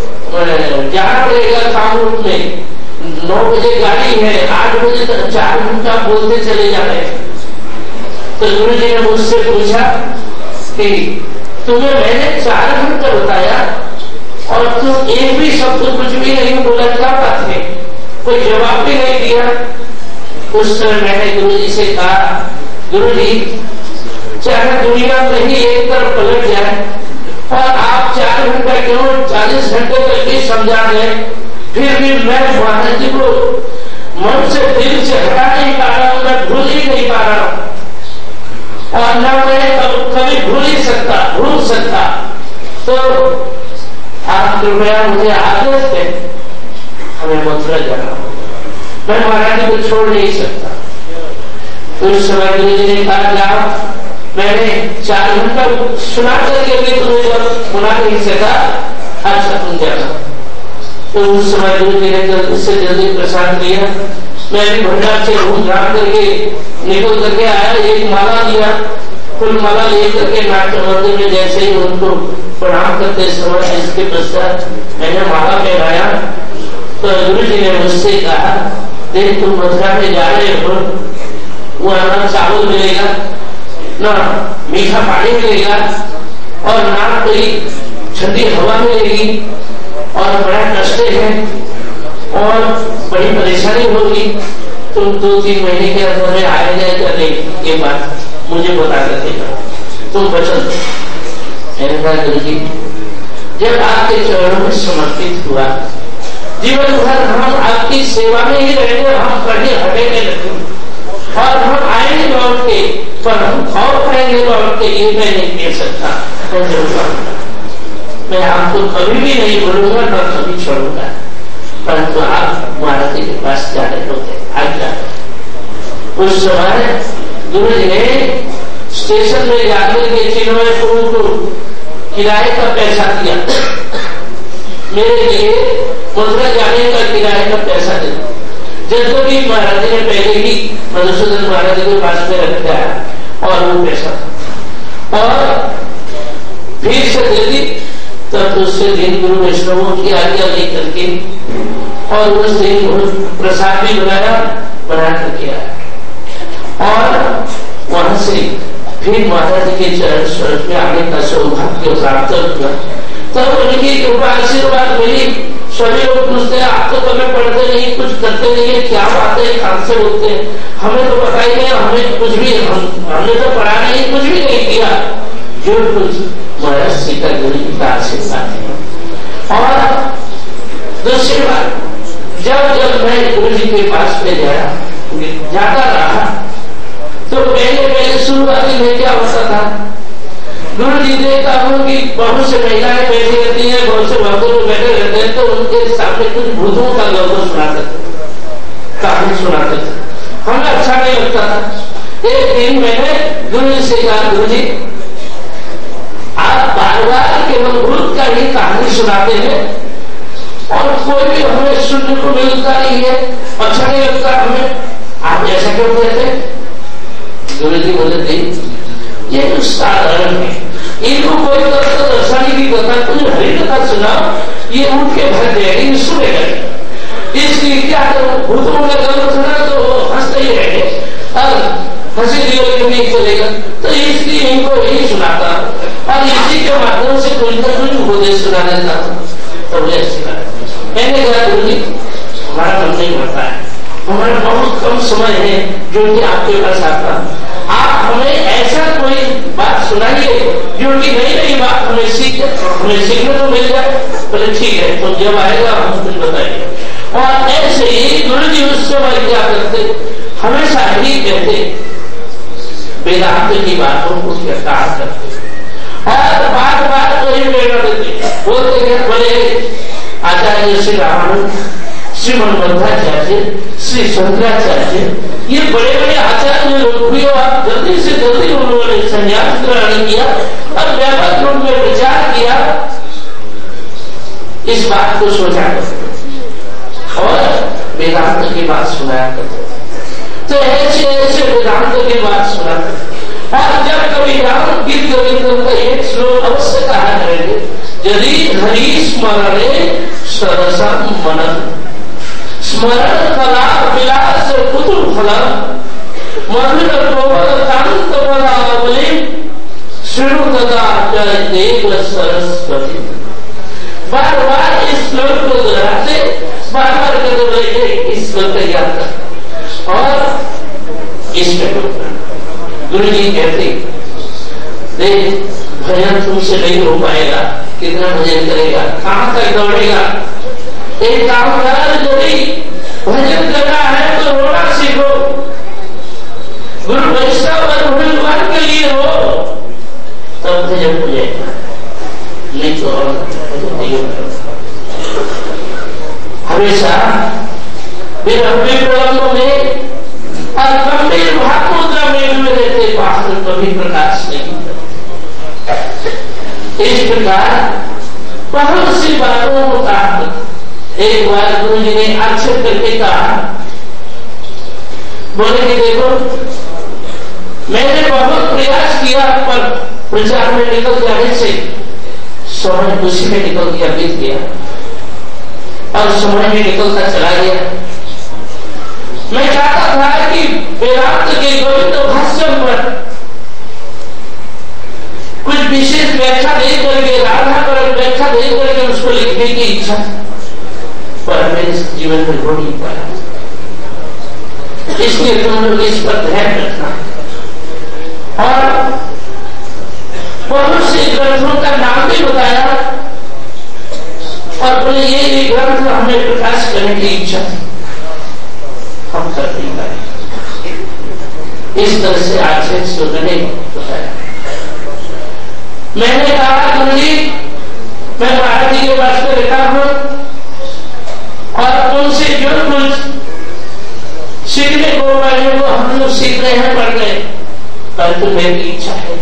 जाना पड़ेगा कामरूप में, 9 बजे गाड़ी है, 8 बजे तक 4 घंटा बोलते चले जा रहे। तो गुरु जी ने मुझसे पूछा कि तुम्हें मैंने 4 घंटा बताया और तुम एक भी शब्द कुछ भी नहीं बोला, क्या बात है? कोई जवाब भी नहीं दिया। उस समय मैंने गुरु जी से कहा गुरु जी चाहे दुनिया में ही एक तरफ पलट जाए और आप 4 घंटा क्यों 40 घंटे तक भी समझा दें, फिर भी मैं महाराज जी को मन से दिल से हटा नहीं पा रहा हूं, मैं भूल ही नहीं पा रहा हूं और न मैं कभी भूल सकता। तो आप कृपया मुझे आदेश दें, हमें मथुरा जाना, मैं महाराज जी को छोड़ नहीं सकता। उस समय गुरु जी ने कहा जाओ, मैंने 4 घंटा सुना करके भी तुम्हें बुला नहीं सका, अच्छा तुम जाना। तो उस समय गुरु जी ने जल्दी से जल्दी प्रसाद लिया। मैं भी भंडार से घूम घाम करके निकल करके आया, एक माला दिया, फुल माला लेकर के नाट्य मंदिर में जैसे ही उनको प्रणाम करते समय इसके पश्चात मैंने माला पहनाया तो गुरु जी ने मुझसे कहा देख तुम मथुरा में जा रहे हो, वहां ना चावल मिलेगा, ना मीठा पानी मिलेगा और ना कोई ठंडी हवा मिलेगी और बड़ा कष्ट है और बड़ी परेशानी होगी। तुम 2-3 महीने के अंदर में आए जाए क्या नहीं, ये बात मुझे बता कर देगा, तुम वचन गुरु जी जब आपके चरणों में समर्पित हुआ, जीवन भर हम आपकी सेवा में ही रहेंगे, हम कहीं हटेंगे नहीं और हम आएंगे लौट के, पर हम और कहेंगे लौट के, ये मैं नहीं कह सकता। मैं आपको कभी भी नहीं बोलूंगा न कभी छोड़ूंगा, परंतु आप महाराज जी के पास जा रहे होते आज्ञा। उस समय गुरु जी ने स्टेशन में जाकर के चिन्मय प्रभु को किराए का पैसा दिया, मेरे लिए मथुरा जाने का किराए का पैसा दिया। जब भी महाराज जी ने पहले ही मधुसूदन महाराज जी के पास में रखा, और वो पैसा और फिर से दे दी। तब दूसरे दिन गुरु वैष्णवों की आज्ञा लेकर के और उस दिन प्रसाद भी बना करके आया और वहां से फिर माता जी के चरण स्पर्श में आने का सौभाग्य प्राप्त हुआ। तब उनकी कृपा आशीर्वाद मिली। सभी लोग पूछते हैं आप तो कभी पढ़ते नहीं, कुछ करते नहीं है, क्या बात है, कहां से बोलते हैं, हमें तो बताइए, हमें कुछ भी हमने तो पढ़ा नहीं, कुछ भी नहीं किया, जो कुछ महाराज सीता गुरु जी का आशीर्वाद है। और दूसरी बात, जब मैं गुरु जी के पास में जाता रहा तो पहले शुरुआती में क्या होता था, गुरु जी देखता हूँ कि बहुत से महिलाएं बैठी रहती हैं, बहुत से भक्तों में बैठे रहते हैं, तो उनके सामने कुछ भूतों का गल्प सुनाते थे, कहानी सुनाते थे, हमें अच्छा नहीं लगता था। एक दिन मैंने गुरु जी से कहा, गुरु जी आप बार बार केवल भूत का ही कहानी सुनाते हैं और कोई भी हमें सुनने को मिलता नहीं है, अच्छा नहीं लगता हमें, आप ऐसा क्यों कहते? गुरु जी बोले नहीं, ये तो साधारण है, इनको कोई तत्व दर्शाने की कथा, कुछ हरी कथा सुनाओ, ये उठ के भर देंगे, सुनेगा। इसलिए क्या भूतों का गल्प सुना तो हंसते ही रहेंगे और हंसी दियोगे नहीं चलेगा, तो इसलिए इनको यही सुनाता और इसी के माध्यम से कोई ना कोई उपदेश सुना देता तो मैंने कहा गुरु जी हमारा मन नहीं भरता है, हमारा बहुत कम समय है जो कि आपके पास आता, आप हमें ऐसा कोई बात सुनाइए जो कि नई नई बात हमें सीखने को मिल जाए। बोले ठीक है, तो जब आएगा हम कुछ बताइए। और ऐसे ही गुरु जी उस समय क्या करते, हमेशा ही कहते, वेदांत की बातों को विस्तार करते और बार बार वही प्रेरणा देते, बोलते हैं बोले आचार्य श्री रामानंद, श्री मध्वाचार्य, श्री शंकराचार्य, ये बड़े बड़े आचार्य लोग भी, और जल्दी से जल्दी उन्होंने संन्यास ग्रहण किया और व्यापक रूप में विचार किया, इस बात को सोचा करते और वेदांत की बात सुनाया करते। तो ऐसे ऐसे वेदांत की बात सुना करते। और जब कभी राम गीत गोविंद का एक श्लोक अवश्य कहा करेंगे, यदि हरि स्मरणे सरसा मनन स्मरण कला विलास कुतुल फला मधुर गोवर कांत पदावली श्रीनु तथा देव सरस्वती। बार बार इस श्लोक को दोहराते, बार बार कहते इस श्लोक का याद कर और इसमें गुरु जी कहते देख भजन तुमसे नहीं हो पाएगा, कितना भजन करेगा, कहां तक दौड़ेगा, एक काम कर, यदि भजन करना है तो रोना सीखो, गुरु वैष्णव और भगवान के लिए हो, तब भजन हो जाएगा, नहीं तो भजन नहीं होगा। हमेशा विलंबों में और गंभीर भाव मुद्रा में डूबे रहते, बाहर कभी प्रकाश नहीं। इस प्रकार बहुत सी बातों को कहा। एक बार गुरु जी ने आक्षेप करके कहा, बोले कि देखो मैंने बहुत प्रयास किया पर प्रचार में निकल जाने से समय उसी में निकल गया, बीत गया और समय में निकलता चला गया। मैं चाहता था कि वेदांत के गोविंद भाष्य पर कुछ विशेष व्याख्या दे करके, राधा पर व्याख्या दे करके उसको लिखने की इच्छा, पर मेरे जीवन में हो नहीं पाया। इसलिए तुम लोग इस पर ध्यान रखना। और बहुत से ग्रंथों का नाम भी बताया और बोले ये ग्रंथ हमें प्रकाश करने की इच्छा हम कर नहीं पाए। इस तरह से आक्षेप से मैंने बताया। मैंने कहा गुरु जी मैं महाराज जी के पास में रहता हूं और उनसे जो कुछ सीखने को पहले वो हम लोग सीख रहे हैं, पढ़ रहे, परंतु मेरी इच्छा है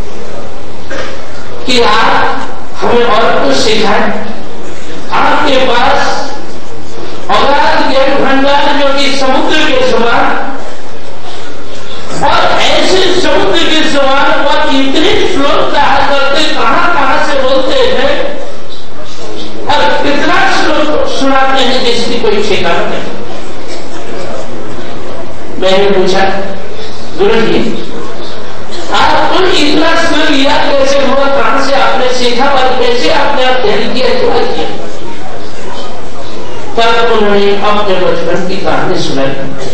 कि आप हमें और कुछ सिखाएं। आपके पास अगाध ज्ञान भंडार जो कि समुद्र के समान और ऐसे समुद्र के समान और इतने श्लोक कहा करते, कहां से बोलते हैं और कितना श्लोक सुनाते हैं जिसकी कोई ठिकाना नहीं। मैंने पूछा, गुरु जी आप उन इतना श्लोक लिया कैसे हुआ, कहां से आपने सीखा और कैसे आपने अध्ययन किया, क्या किया? तब उन्होंने अपने बचपन की कहानी सुनाई।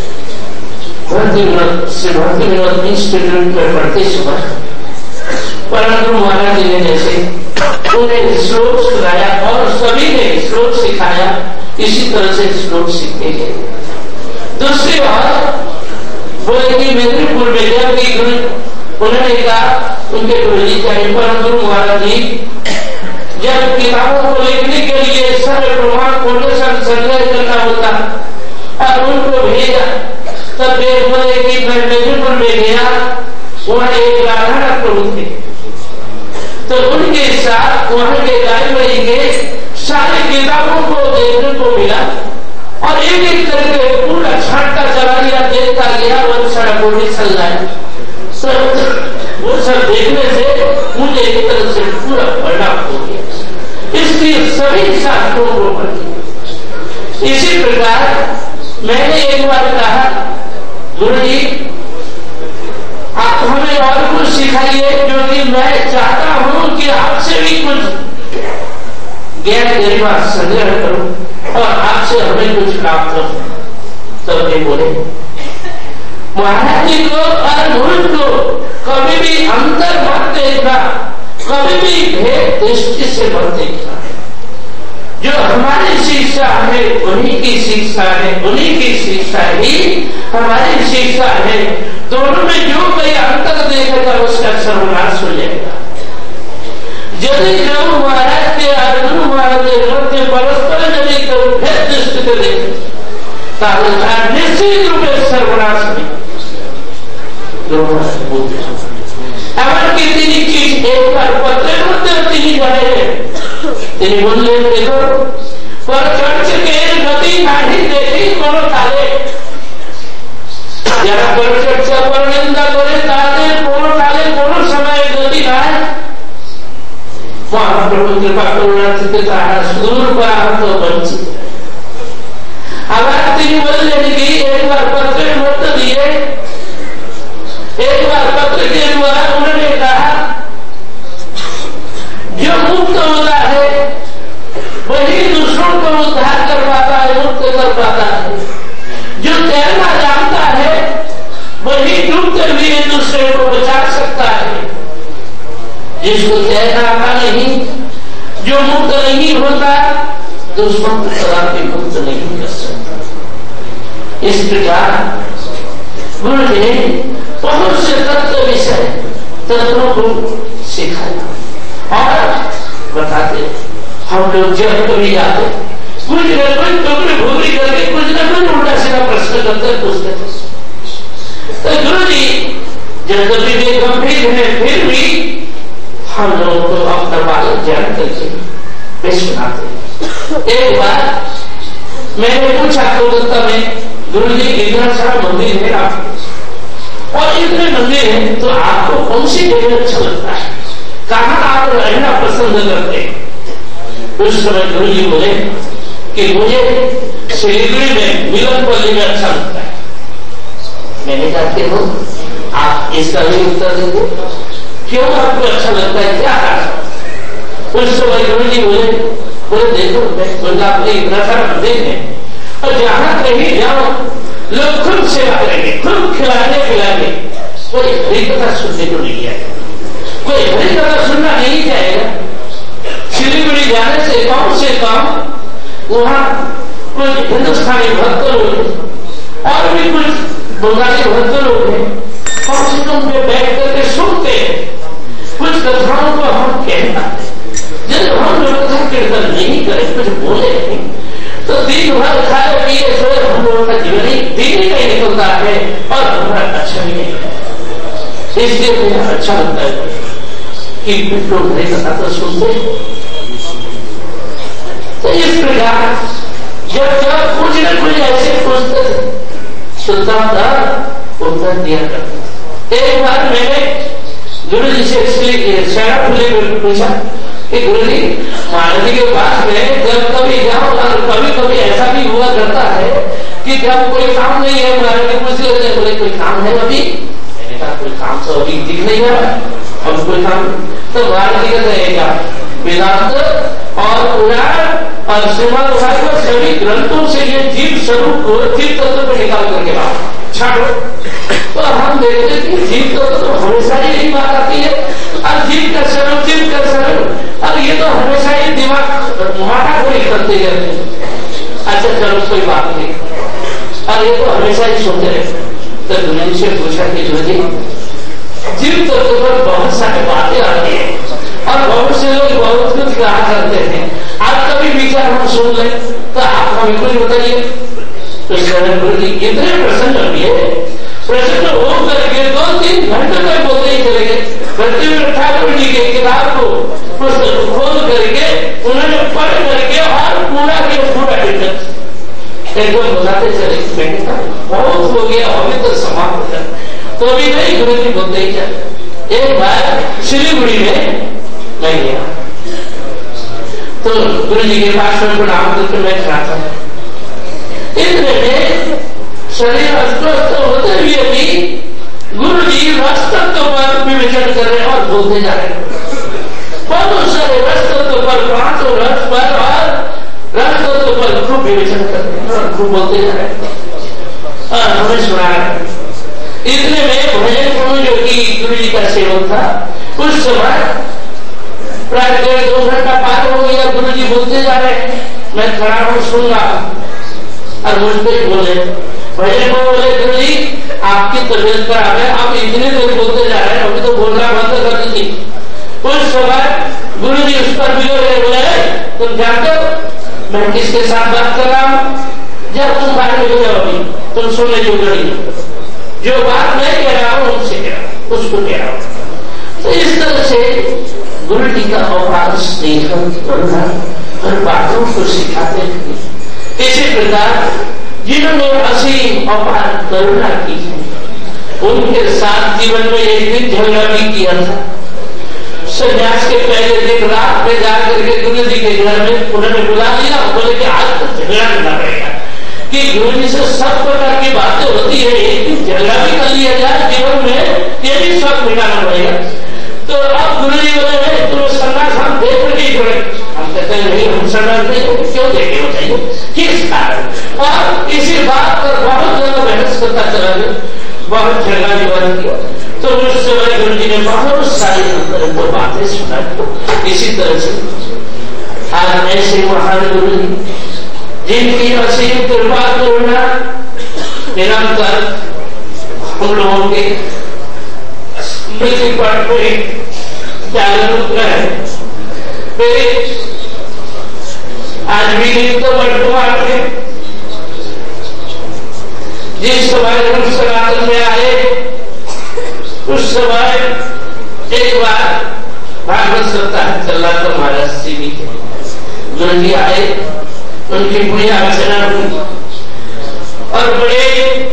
श्री भक्ति विनोद इंस्टीट्यूट में पढ़ते समय परंतु महाराज जी ने जैसे उन्हें श्लोक सुनाया और सभी ने श्लोक सिखाया, इसी तरह से श्लोक सीखते गए। दूसरी बात बोले कि मेदिनीपुर में जब उन्होंने कहा उनके गुरु जी चाहे परंतु महाराज जी जब किताबों को लिखने के लिए सर्व प्रमाण कोटेशन संग्रह करना होता और उनको भेजा, तब वे बोले कि मैं मेदिनीपुर में गया, वहाँ एक राधा प्रभु थे, तो उनके साथ वहाँ के लाइब्रेरी के सारे किताबों को देखने को मिला और एक एक करके पूरा छांटता चला गया, देखता गया, वो सारा कोटेशन लाया। वो सब देखने से मुझे एक तरह से पूरा परिणाम हो गया, इसलिए सभी शास्त्रों को पढ़ लिया। इसी प्रकार मैंने एक बार कहा, गुरु जी आप हमें और कुछ सिखाइए, क्योंकि मैं चाहता हूं कि आपसे भी कुछ ज्ञान गरिमा संग्रह करूं और आपसे हमें कुछ प्राप्त हो। तब वे बोले, महाराज जी को और मुझको कभी भी अंतर मत देखना, कभी भी भेद दृष्टि से मत देखना। जो हमारी शिक्षा है उन्हीं की शिक्षा है, उन्हीं की शिक्षा ही हमारी शिक्षा है। दोनों में जो कोई अंतर देखेगा उसका सर्वनाश हो जाएगा। यदि जो महाराज के अर्जुन महाराज के परस्पर यदि कोई भेद दृष्टि से देखे तो निश्चित रूप से सर्वनाश नहीं। এমনকি তিনি একবার পত্রের মধ্যে তিনি জানেন, তিনি বললেন দেখো পর চর্চকের গতি নাহি দেখি কোন কালে, যারা পরচর্চা পরনিন্দা করে তাদের কোন কালে কোন সময় গতি নাই। মহাপ্রভু কৃপা করুণা থেকে তারা সুদূর পরাহত বঞ্চিত। আবার তিনি বললেন কি একবার পত্রের মধ্যে দিয়ে एक बार पत्र के द्वारा उन्होंने कहा जो मुक्त होता है वही दूसरों को उद्धार कर पाता है, मुक्त कर पाता है। जो तैरना जानता है वही डूबते हुए दूसरे को बचा सकता है। जिसको तैरना आता नहीं, जो मुक्त नहीं होता, दूसरों को कदापि मुक्त नहीं कर सकता। इस प्रकार गुरु जी बहुत से तत्व विषय तत्वों को सिखाया और बताते। हम लोग जब कभी जाते कुछ न कुछ टोकरी भूरी करके कुछ न कुछ उल्टा सीधा प्रश्न करते पूछते थे। तो गुरु जी जब कभी वे गंभीर है फिर भी हम लोगों को अपना बालक ज्ञान करके वे सुनाते। एक बार मैंने पूछा कोलकाता में, गुरु जी इतना सारा मंदिर है आप और इतने मंदिर है तो आपको कौन सी जगह अच्छा लगता है, कहाँ आप रहना पसंद करते हैं? उस समय गुरु जी बोले कि मुझे सिलीगुड़ी में मिलनपल्ली में अच्छा लगता है। मैंने कहते हो आप इसका भी उत्तर देंगे, क्यों आपको अच्छा लगता है, क्या कारण? उस समय गुरु जी बोले देखो पंजाब में इतना सारा मंदिर है और जहां कहीं जाओ लोग खुद सेवा करेंगे, खुद खिलाने पिलाने, कोई हरी कथा सुनने को नहीं आएगा, कोई हरी कथा सुनना नहीं जाएगा। सिलीगुड़ी जाने से कम वहाँ कुछ हिंदुस्तानी भक्त लोग और भी कुछ बंगाली भक्त लोग हैं, कम से कम वे बैठ करके सुनते हैं। कुछ कथाओं को हम कहना है, जब हम लोग कथा कीर्तन नहीं करें, कुछ बोले नहीं, तो दिन भर खाए पिए सोए हम लोगों का जीवन ही दिन ही नहीं निकलता है और हमारा अच्छा भी नहीं है। इसलिए मुझे अच्छा लगता है कि लोग हरी कथा तो सुनते। तो इस प्रकार जब कुछ न कुछ ऐसे पूछते थे, सुनता था, उत्तर दिया करता था। एक बार मैंने गुरु जी से इसलिए शरण खुले पूछा कि गुरु जी महाराज जी के पास में जब कभी जाओ और कभी कभी ऐसा भी हुआ करता है कि जब कोई काम नहीं है महाराज जी पूछ लेते हैं, बोले कोई काम है अभी? मैंने कहा कोई काम तो अभी दिख नहीं रहा, अब कोई काम। तो महाराज जी कहते हैं क्या वेदांत और पुराण और श्रीमद् भागवत सभी ग्रंथों से ये जीव स्वरूप को जीव तत्व को निकाल करके बात छाड़ो। तो हम देखते हैं कि जीव तत्व तो हमेशा ही यही बात आती है, और जीव का स्वरूप जीव का स्वरूप, अब ये तो हमेशा ही दिमाग माथा गोली करते रहते हैं। अच्छा चलो कोई बात नहीं, और ये तो हमेशा ही सोते रहते। तो गुरु जी से पूछा कि गुरु जी जीव तत्व पर बहुत सारी बातें आती है और बहुत से लोग बहुत कुछ कहा करते हैं, आप कभी विचार हम सुन लें तो आप हमें कुछ बताइए। तो गुरु जी इतने प्रसन्न हुए, प्रसन्न हो करके 2-3 घंटे तक बोलते ही चले गए। पृथ्वी ठाकुर जी के किताब को पुस्तक खोल करके उन्होंने पढ़ करके और पूरा के पूरा एकदम बताते चले। मैंने कहा बहुत हो गया, अभी तो समाप्त हो जाए, तो भी नहीं गुरु जी बोलते ही चले। एक बार सिलीगुड़ी में मैं गया तो गुरु जी के पास में प्रणाम करके मैं खड़ा था। इतने में शरीर अस्वस्थ होते हुए भी गुरु जी रसतत्व पर विवेचन कर रहे और बोलते जा रहे। बहुत सारे रसतत्व पर, पांचों रस पर और रसतत्व पर खूब विवेचन कर रहे और खूब बोलते जा रहे और हमें सुना रहे। इतने में भजन जो कि गुरु जी का सेवक था, उस समय प्राय 1.5-2 घंटा पार हो गया, गुरु जी बोलते जा रहे, मैं खड़ा हूं सुन रहा और मुझ पर बोले भजन को बोले गुरु जी आपकी तबीयत खराब है, आप इतने देर बोलते जा रहे हैं, अभी तो बोलना बंद कर दीजिए। उस समय गुरु जी उस पर बोले तुम जानते हो मैं किसके साथ बात कर रहा हूँ? जब तुम बाहर निकल जाओ अभी तुम सुनने जो जो बात मैं कह रहा हूँ उनसे कह रहा हूँ, उसको कह रहा हूँ। तो इस तरह से गुरु जी का अपार स्नेह करुणा हर बातों को सिखाते थे। इसी प्रकार जिन्होंने असीम अपार करुणा की उनके साथ जीवन में एक दिन झगड़ा भी किया था। संन्यास के पहले दिन रात में जाकर के गुरु जी के घर में उन्होंने बुला लिया, बोले कि आज तो झगड़ा करना पड़ेगा कि गुरु जी से सब प्रकार की बातें होती है, एक दिन झगड़ा भी कर लिया जाए जीवन में, ये भी सब मिटाना पड़ेगा। तो अब गुरु जी बोले तुम सन्यास हम देख करके ही छोड़े। हम कहते हैं नहीं हम सन्यास नहीं, क्यों देखे बताइए किस कारण? और इसी बात पर बहुत ज्यादा बहस करता चला गया, बहुत झगड़ा विवाद किया। तो उस समय गुरु जी ने बहुत सारी अंतर बातें सुनाई। इसी तरह से आज ऐसे महान गुरु जी जिनकी असीम कृपा करुणा निरंतर हम लोगों के स्मृति पट में जागरूक रहे। आज भी दिन तो वर्तमान में जिस समय हम सनातन में आए उस समय एक बार भागवत सप्ताह चल रहा था महाराज सीवी के, गुरु जी आए, उनकी पूजा अर्चना हुई और बड़े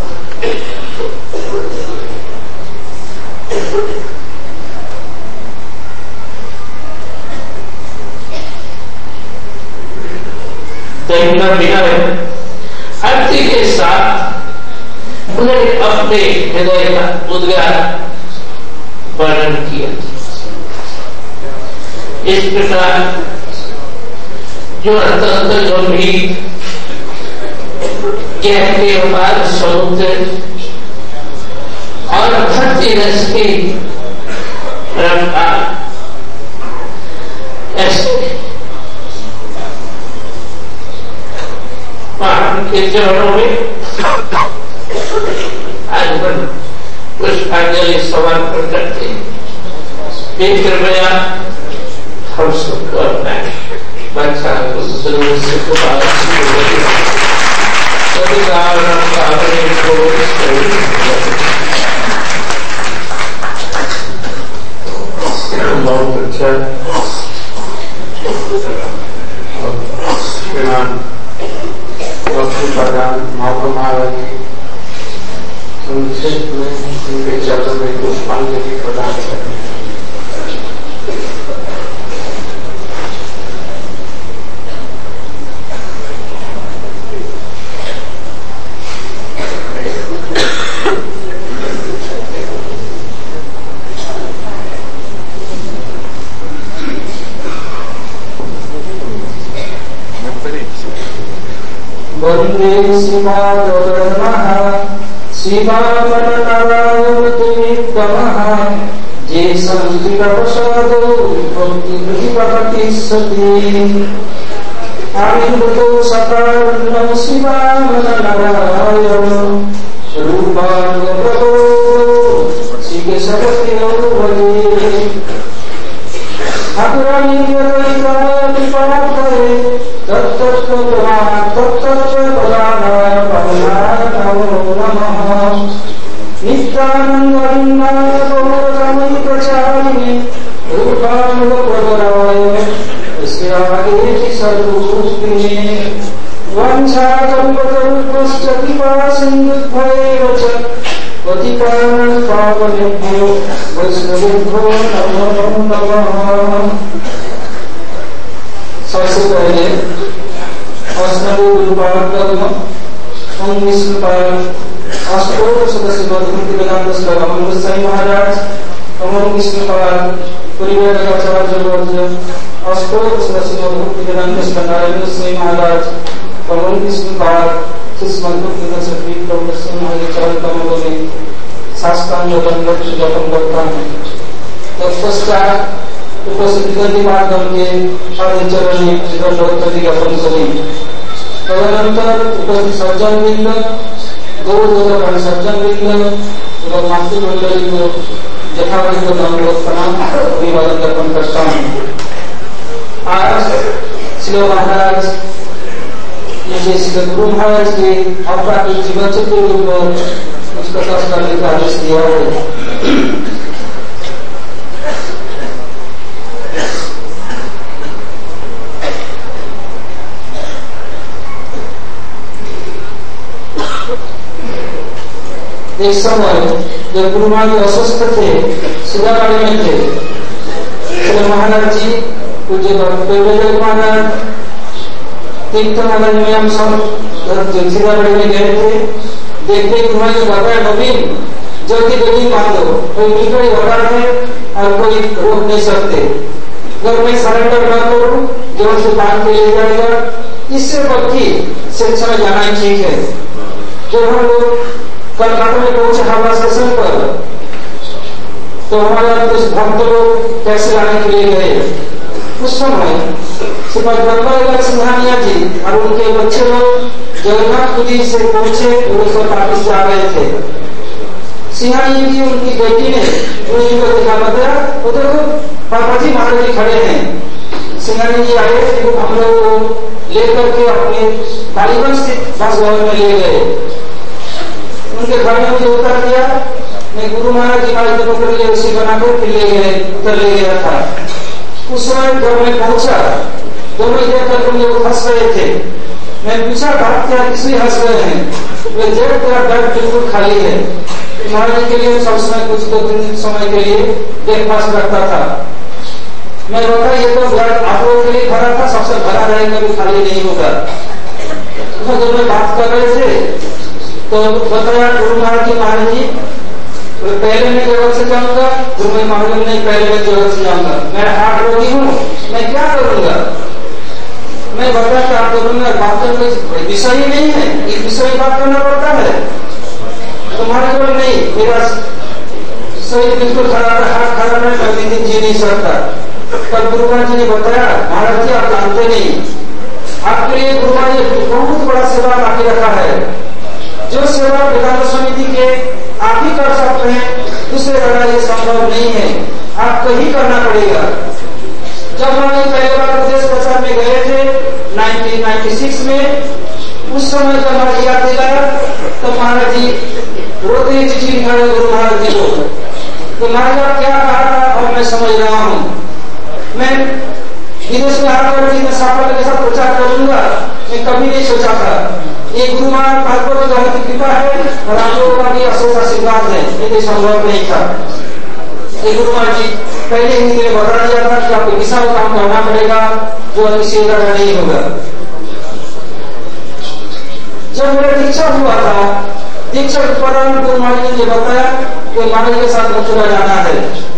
आरती के साथ उन्होंने अपने हृदय का उद्गार वर्णन किया। इस प्रकार जो अत्यंत गंभीर गहरे अपार समुद्र और भक्ति रस की रफ्तार ऐसे के चरणों में आज पुष्पांजलि समर्पण करते हैं। कृपया हम सबको अपना बच्चा को जरूर से बहुत अच्छा श्रीमान महाराज संक्षेप में उनके चरण में पुष्पांजलि प्रदान करें। वंदे श्रीपादधर्मः शिवामननारायणतिमित्तमः जे संस्कृतप्रसादो भक्तिप्रतिपठतिष्यति आविर्भूतो सकारणं शिवामननारायण रूपाण्यप्रभो श्रीकेशवत्यो भजे ठाकुरानिर्यतैकापिपार्थये नित्यानन्दविन्दायगौरमयिप्रचारिणे रूपानुगप्रवराय स्यादेति सर्वभूतिने वंशाकल्पतरुभ्यश्च कृपासिन्धुभ्येव च पतितानां पावनेभ्यो वैष्णवेभ्यो नमो नमः। सबसे पहले महाराज अमोघ विष्णुपाल परिवार महाराज अमोघ विष्णुपाल शास्त्रांग जपन करता है। तत्पश्चात उपस्थित माध्यम के आदिचरण ज्ञापन करें। तदनंतर उपस्थित सज्जन वृंद गौरव सज्जन वृंद एवं मातृमंडली को यथावृत्त दंडवत प्रणाम अभिवादन ज्ञापन करता हूँ। आज श्री महाराज श्री गुरु महाराज के अपराधिक जीवन चक्र पर कुछ प्रकाश करने का आदेश दिया है। एक समय जब गुरु महाराज अस्वस्थ थे, सुधाबाड़ी में थे, श्री महाराज जी पूज्य महाराज तीर्थ नगर में हम सब सीधाबाड़ी में गए थे। देखते गुरु महाराज ने बताया, नवीन जल्दी जल्दी बांधो, कोई निकड़ी होता है और कोई रोक नहीं सकते। अगर मैं सरेंडर ना करूं जोर से बांध के ले जाएगा, इससे बल्कि शिक्षा में जाना ही ठीक है। जो हम लोग कलकत्ता में पहुंचे हावड़ा स्टेशन पर, तो हमारे कुछ भक्त लोग टैक्सी लाने के लिए गए। उस समय श्रीमद गंगा सिंघानिया जी और उनके बच्चे लोग जगन्नाथपुरी से पहुंचे, 1935 से आ गए थे। सिंघानिया जी उनकी बेटी ने उन्हीं को दिखा बताया, वो देखो पापा जी महाराज जी खड़े हैं। सिंघानिया जी आए, हम लोग लेकर के अपने कालीगंज स्थित बस भवन में ले गए। उनके घर में मुझे उतर दिया। मैं गुरु महाराज जी महाराज को पकड़ लिए, उसी बनाकर फिर ले गए, उतर ले गया था। उस समय जब मैं पहुंचा, दोनों देख कर मुझे वो हंस रहे थे। मैं पूछा, बात क्या, किसलिए हंस रहे हैं? वे जेब तेरा बैग बिल्कुल खाली है। महाराज के लिए सब समय कुछ 2-3 समय के लिए ब्रेकफास्ट रखता था। मैं बोला, ये तो बैग आप लोगों के लिए भरा था, सबसे भरा रहेगा, कभी खाली नहीं होगा। जब मैं बात कर रहे थे तो बताया गुरु महाराज जी, महाराज जी पहले मैं जगत से जाऊंगा। गुरु महाराज नहीं, पहले मैं जगत से जाऊंगा, मैं हार्ट रोगी हूँ, मैं क्या करूंगा? मैं बताया क्या करूंगा? बात करने कोई विषय ही नहीं है, इस विषय में बात करना पड़ता है। तो महाराज बोले, नहीं, मेरा शरीर बिल्कुल खराब है, हाथ खराब है, मैं दिन जी नहीं सकता। तब गुरु महाराज जी ने बताया, महाराज जी आप जानते नहीं, आपके लिए गुरु महाराज जी बहुत बड़ा सेवा बाकी रखा है। जो सेवा वेदांत समिति के आप ही कर सकते हैं, दूसरे जगह ये संभव नहीं है, आपको ही करना पड़ेगा। जब हम पहले बार प्रदेश प्रचार में गए थे 1996 में, उस समय जब हमारी याद दिलाया तो महाराज जी रोते ही चिट्ठी लिखा गुरु महाराज जी को, तो महाराज आप क्या कहा था और मैं समझ रहा हूँ। मैं विदेश में आकर मैं साफल्य के साथ प्रचार करूंगा, मैं कभी नहीं सोचा था। ये गुरु महाराज भागवत लोगों की कृपा है और आप लोगों का भी अशेष आशीर्वाद है, ये संभव नहीं था। गुरु महाराज जी पहले ही मुझे बता दिया था कि आपको ऐसा काम करना पड़ेगा जो किसी का नहीं होगा। जब मेरा दीक्षा हुआ था, दीक्षा के दौरान गुरु महाराज ने मुझे बताया कि महाराज के साथ मथुरा जाना है।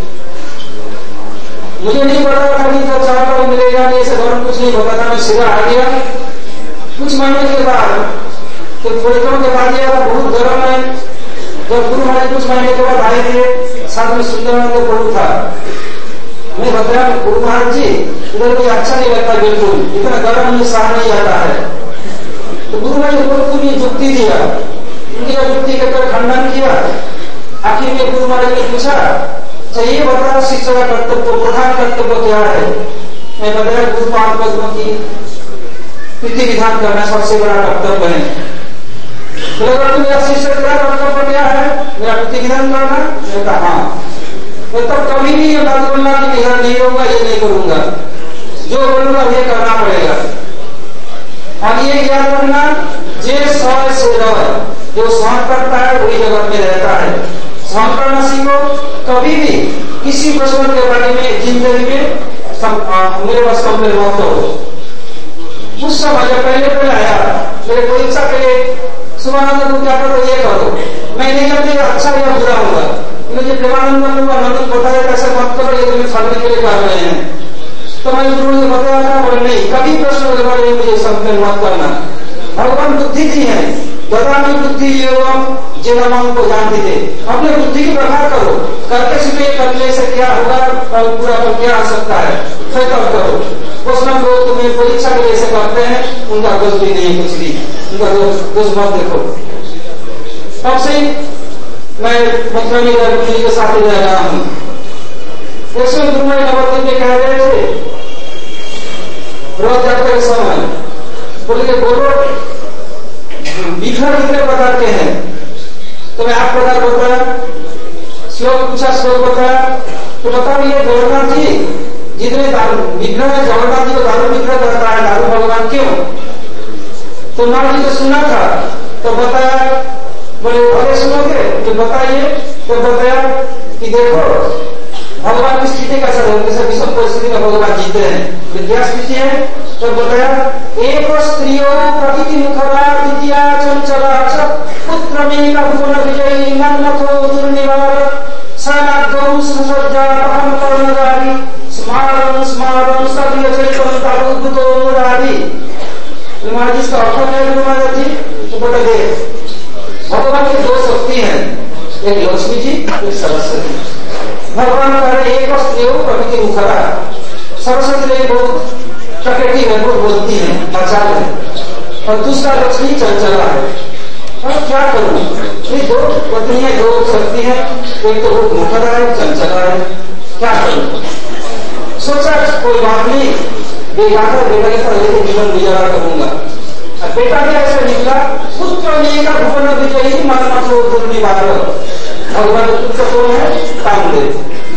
मुझे नहीं पता था कि जब चाहता मिलेगा नहीं, ऐसे गौरव कुछ नहीं पता था। मैं सीधा आ गया। कुछ महीने के बाद तो परिक्रम के बाद यह बहुत गर्म है। जब गुरु महाराज कुछ महीने के बाद आए थे, साथ में सुंदरानंद प्रभु था। मैं बताया गुरु महाराज जी इधर कोई अच्छा नहीं लगता, बिल्कुल इतना गर्म मुझे सहा नहीं आता है। तो गुरु महाराज ने पूरी युक्ति दिया, उनकी युक्ति का खंडन किया। आखिर में गुरु महाराज ने पूछा, ये बताओ शिक्षा का कर्तव्य, प्रधान कर्तव्य क्या है? मैं बताया गुरु महात्मा की विधि विधान करना सबसे बड़ा कर्तव्य है। तो मेरा शिष्य का कर्तव्य क्या है? मेरा विधि विधान करना। मैं कहा हाँ। तो तब कभी भी ये बात बोलना कि मैं इधर नहीं रहूंगा, ये नहीं करूंगा, जो बोलूंगा ये करना पड़ेगा। और ये याद रखना, जे सह से रह, जो सहन करता है वही जगत में रहता है। सहन करना सीखो। कभी भी किसी प्रश्न के बारे में जिंदगी में मेरे पास कंप्लेन मत करो। कुछ समय जब पहले आया मेरे परीक्षा के लिए, सुभानंद को क्या करो, ये करो, मैं नहीं जानती अच्छा या बुरा होगा, मुझे प्रेमानंद नंदन बताया कैसे मत करो, ये तुम्हें छाड़ने के लिए कर रहे हैं। तो मैं गुरु ने बताया था, बोले नहीं, कभी प्रश्न के बारे में मुझे कंप्लेन मत करना। भगवान बुद्धि दी है, ददामी बुद्धि एवं जिनम को जानते थे। अपने बुद्धि की प्रभाव करो, करके सीधे करने से क्या होगा और पूरा पर क्या आ सकता है, फिर तब करो। कुछ लोग तुम्हें परीक्षा के लिए करते हैं, उनका दोष भी नहीं, कुछ भी उनका दोष मत देखो। तब से मैं मथुरा में के साथ ही रह रहा हूँ। ऐसे गुरु नवरात्रि में कह रहे थे रोज जाते के समय, बोले बोलो बिखर कितने प्रकार के हैं? तो मैं 8 प्रकार बताया, श्लोक पूछा, श्लोक बताया। तो बताओ ये जगन्नाथ जी जितने विग्रह है, जगन्नाथ जी को दारू विग्रह करता है, दारू भगवान क्यों? तो नाथ जी को सुना था तो बताया, बोले अरे सुनोगे तो बताइए। तो बताया कि देखो भगवान की स्थिति कैसा है, विषम परिस्थिति में भगवान जीते हैं। क्या स्थिति है? तो बताया एक स्त्रियो प्रकृति मुखरा द्वितीया चंचला पुत्र में का भुवन विजयी मनमथो दुर्निवार सनागौ सुसज्जा अहम कर्णधारी स्मारं स्मारं सभ्य चैतन्य तारुभूतो मुरारी। महाराज इसका अर्थ है गुरु महाराज जी तो बता दे, भगवान की 2 शक्ति हैं, एक लक्ष्मी जी, एक सरस्वती। भगवान कह रहे एक स्त्रियो प्रकृति मुखरा, सरस्वती बहुत प्रकृति है, बहुत बोलती है, मचाल है, और दूसरा लक्ष्मी चंचला है। और क्या करूं, ये 2 पत्नी है, 2 शक्ति है, एक तो बहुत मुखरा है, चंचला है, क्या करूं? सोचा कोई बात नहीं, बेटा के साथ लेकर जीवन गुजारा करूंगा। बेटा भी ऐसा निकला, पुत्र ने का भुवन विजयी मनमथो दुर्निवार। भगवान पुत्र कौन है? कामदेव।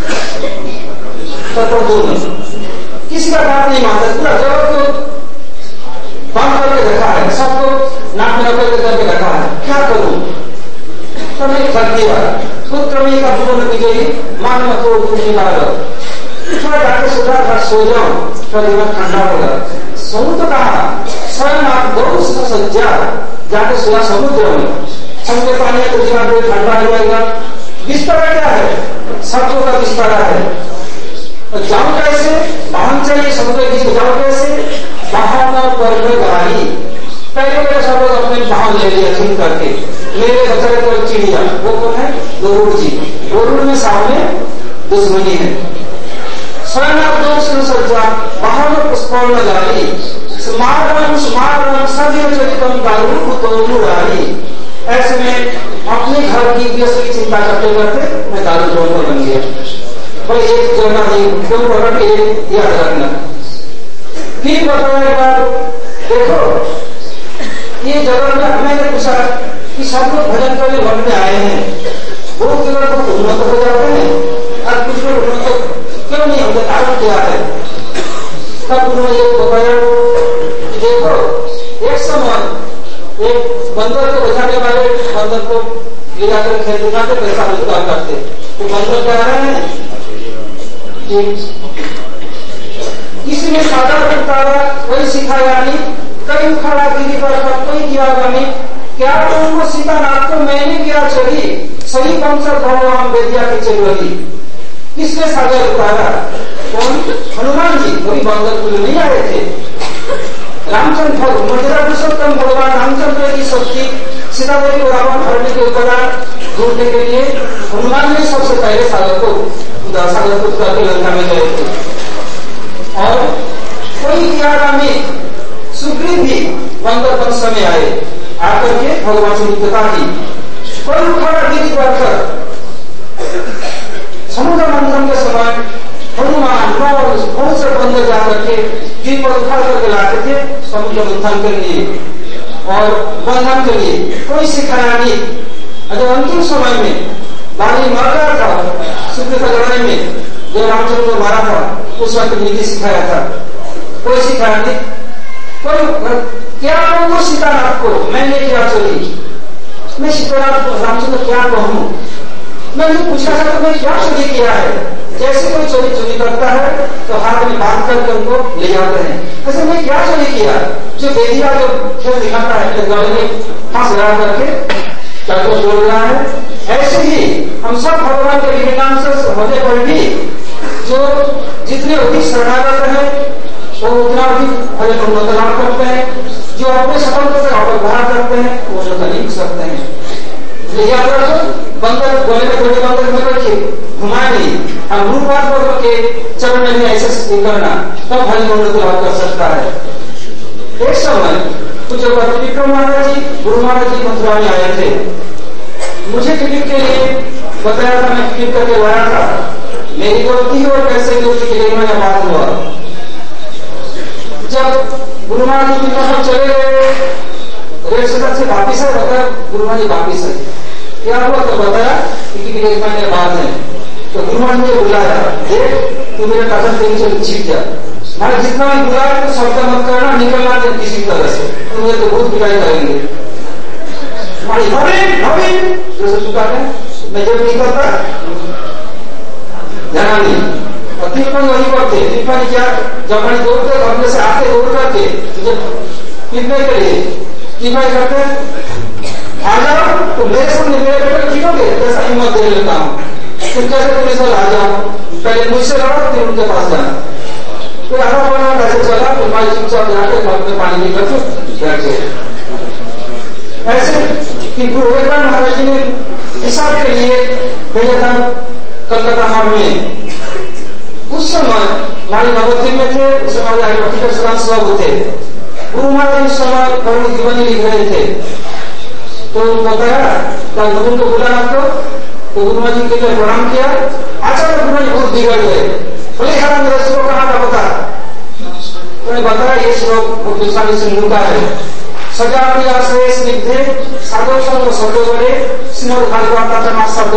किसी का बात नहीं मानता, पूरा जगत को बंद करके रखा है, सबको नाक में करके रखा है, क्या करूं? तो मैं कर दिया, पुत्र में का भुवन विजयी मनमथो दुर्निवार। थोड़ा जाके सुधा था, सो जाओ, थोड़ा दिमाग ठंडा होगा। सोऊं तो कहा स्वयं आप गौ सज्जा, जाके सोया समुद्र में, समुद्र पानी तो दिमाग ठंडा हो जाएगा। बिस्तरा क्या है? सर्पों का बिस्तरा है। तो जाऊं कैसे? वाहन चाहिए, समुद्र के बीच जाऊं कैसे? वाहन और पर्वगारी। पहले सब लोग अपने वाहन ले लिया चुन करके, मेरे बच्चे को चिड़िया, वो कौन है? गरुड़ जी। गरुड़ में सामने दुश्मनी है। स्वयं आप दो सज्जा वाहन पुष्पर्ण जारी स्मारम स्मारम सभी चरितम दारू मुरारी। ऐसे में अपने घर की गृहस्थ की चिंता करते करते मैं दारू जोड़कर बन गया। पर एक जोड़ना नहीं, क्यों पकड़ के याद रखना। फिर बताओ एक बार, देखो ये जगह में मैंने पूछा कि सब लोग भजन करने वन में आए हैं, वो केवल तो उन्नत हो जाते हैं और कुछ लोग उन्नत क्यों नहीं होते? कारण क्या है? तब उन्होंने ये बताया, देखो एक समय एक बंदर को बचाने वाले बंदर को ले जाकर खेत दिखाते पैसा रोजगार करते, तो बंदर कह रहे हैं कि किसी ने सागर उतारा कोई सिखाया नहीं, कई उखाड़ा गिरी पर कोई किया नहीं, क्या तुमको सीतानाथ को मैंने किया चली, सही पंचर भगवान बेदिया की चल रही। किसने सागर उतारा? कौन? हनुमान जी। कोई बंदर को नहीं आए थे। रामचंद्र मथुरा पुरुषोत्तम भगवान रामचंद्र की शक्ति सीता देवी को रावण हरने के उपरांत ढूंढने के लिए हनुमान ने सबसे पहले सागर को उतार के लंका में गए थे। और कोई किया में सुग्रीव भी बंदर वंश में आए, आकर के भगवान से मित्रता की। कोई उखाड़ा गिरी बढ़कर समुद्र मंथन के समय हनुमान बहुत से बंदर जाकर के गिर पर उखाड़ करके लाते थे समुद्र मंथन के लिए और बंधन के लिए। कोई सिखाया नहीं। जब अंतिम समय में बाली मर गया था सुग्रीव की लड़ाई में, जो रामचंद्र को मारा था, उस वक्त नीति सिखाया था। कोई सिखाया नहीं। कोई क्या कहूँ सीतानाथ को मैंने क्या चली, मैं सीतानाथ रामचंद्र क्या कहूँ, मैंने पूछा था तो मैं क्या चोरी किया है। जैसे कोई चोरी करता है तो हाथ में बांध करके उनको ले जाते हैं, ऐसे मैं क्या चोरी किया। जो बेदिया जो खेल दिखाता है गले में फांस लगा करके चाकू जोड़ रहा है, ऐसे ही हम सब भगवान के विवेकानंद होने पर भी जो जितने अधिक शरणागत है वो उतना अधिक हरे पुण्यतलाप करते हैं, जो अपने सफलता से अपराध करते हैं वो जो नहीं सकते हैं। याद रखो, बंदर गोले में थोड़े बंदर में करके घुमाए नहीं, हम रूपात पर के चरण में ऐसे करना तब हरि पुण्यतलाप कर सकता है। एक समय कुछ विक्रम महाराज जी गुरु महाराज जी मथुरा में आए थे। मुझे टिकट के लिए बताया था, मैं टिकट करके लाया था। मेरी गलती और पैसे की उसके लिए मैंने बात हुआ। जब गुरु महाराज जी हम चले गए रेल स्टेशन से वापिस है, बताया गुरु महाराज जी वापिस है। क्या हुआ तो बताया कि एक महीने बाद है। तो गुरु महाराज ने बुलाया, देख तू मेरे कदम से नीचे छिप जा, मैं जितना भी बुलाया तो शब्द मत करना, निकलना नहीं किसी तरह से, तो मुझे तो बहुत पिटाई करेंगे। जैसे पुकारे मैं जब निकलता जाना नहीं। और तिरपन वही करते, तिरपन क्या जब मैंने दौड़ते अपने से आते दौड़ करके मुझे पिटने के लिए तिरपन करते आ जाओ तो मेरे सामने मेरे बेटे जीतोगे, जैसा हिम्मत दे लेता हूँ। तुम कैसे पुलिस वाले आ जाओ, पहले मुझसे लड़ो फिर उनके पास जाना। फिर आधा पौना कैसे चला तो मैं चुपचाप जाके मग में पानी लेकर बैठ गए। ऐसे कि गुरु विवेकानंद महाराज जी ने हिसाब के लिए भेजा था कलकत्ता में। उस समय हमारे नवद्वीप में थे, उस समय सब थे। गुरु महाराज उस समय करुण जीवनी लिख रहे थे, तो बताया तो उनको बुला आपको, तो गुरु महाराज जी के लिए प्रणाम किया। आचार्य गुरु जी बहुत बिगड़ गए, बोले यार मेरा श्लोक कहाँ का बता। उन्होंने बताया ये श्लोक बुद्धिशाली सिंधु का है। सजा श्रेय स्निग्धे साधो संग शब्दों बड़े श्रीमद् भागवत शब्द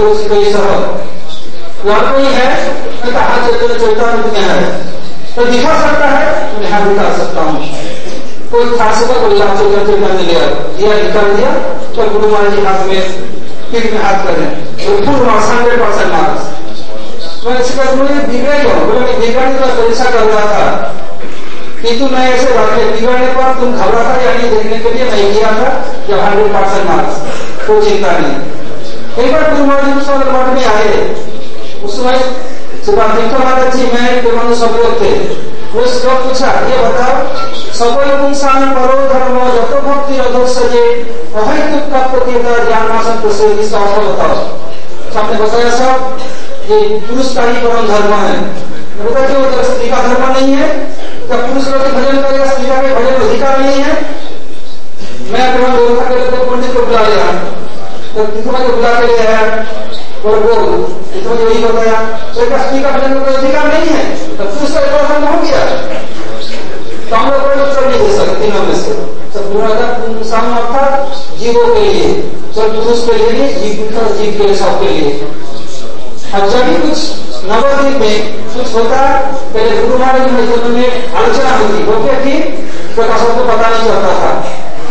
वह कोई है हाथ चैतन्य में है तो दिखा सकता है, मैं हाथ दिखा सकता हूँ। कोई फांसी का कोई लाभ चैतन्य दिया निकाल दिया तो गुरु महाराज जी हाथ में पीठ में हाथ कर पूर्ण 100% मार्क्स। मैं इसका बिगड़े बोले बिगड़ने का परीक्षा कर रहा था, किंतु मैं ऐसे बिगड़ने पर तुम घबराता या नहीं देखने के लिए मैं किया था जब 100% मार्क्स, कोई चिंता नहीं। एक बार गुरु महाराज मठ में आए, उस समय महाराज जी मैं सब लोग थे। वो श्लोक पूछा, ये बताओ सबल पुंसान परो धर्म जतो भक्ति रधो सजे अहैतुक का प्रतिता ज्ञान मासन प्रसिद्ध इसका अर्थ बताओ। आपने बताया सब ये पुरुष का ही परम धर्म है। बता क्यों स्त्री का धर्म नहीं है, क्या पुरुष लोग भजन करेगा, स्त्री का भजन अधिकार नहीं है। मैं व्यवस्था के लिए पंडित को बुला लिया, तो बुला के लिए है और वो यही बताया स्त्री का भजन कोई अधिकार नहीं है, तो पुरुष का धर्म हो गया। तो हम लोग कोई उत्तर नहीं दे सकते तीनों में से। अर्थात जीवों के लिए, सब पुरुष के लिए नहीं, जीव के लिए, सबके लिए। अब जब भी कुछ नवद्वीप में कुछ होता है, पहले गुरु महाराज में आलोचना होती, वो क्या थी तो सबको पता नहीं चलता था।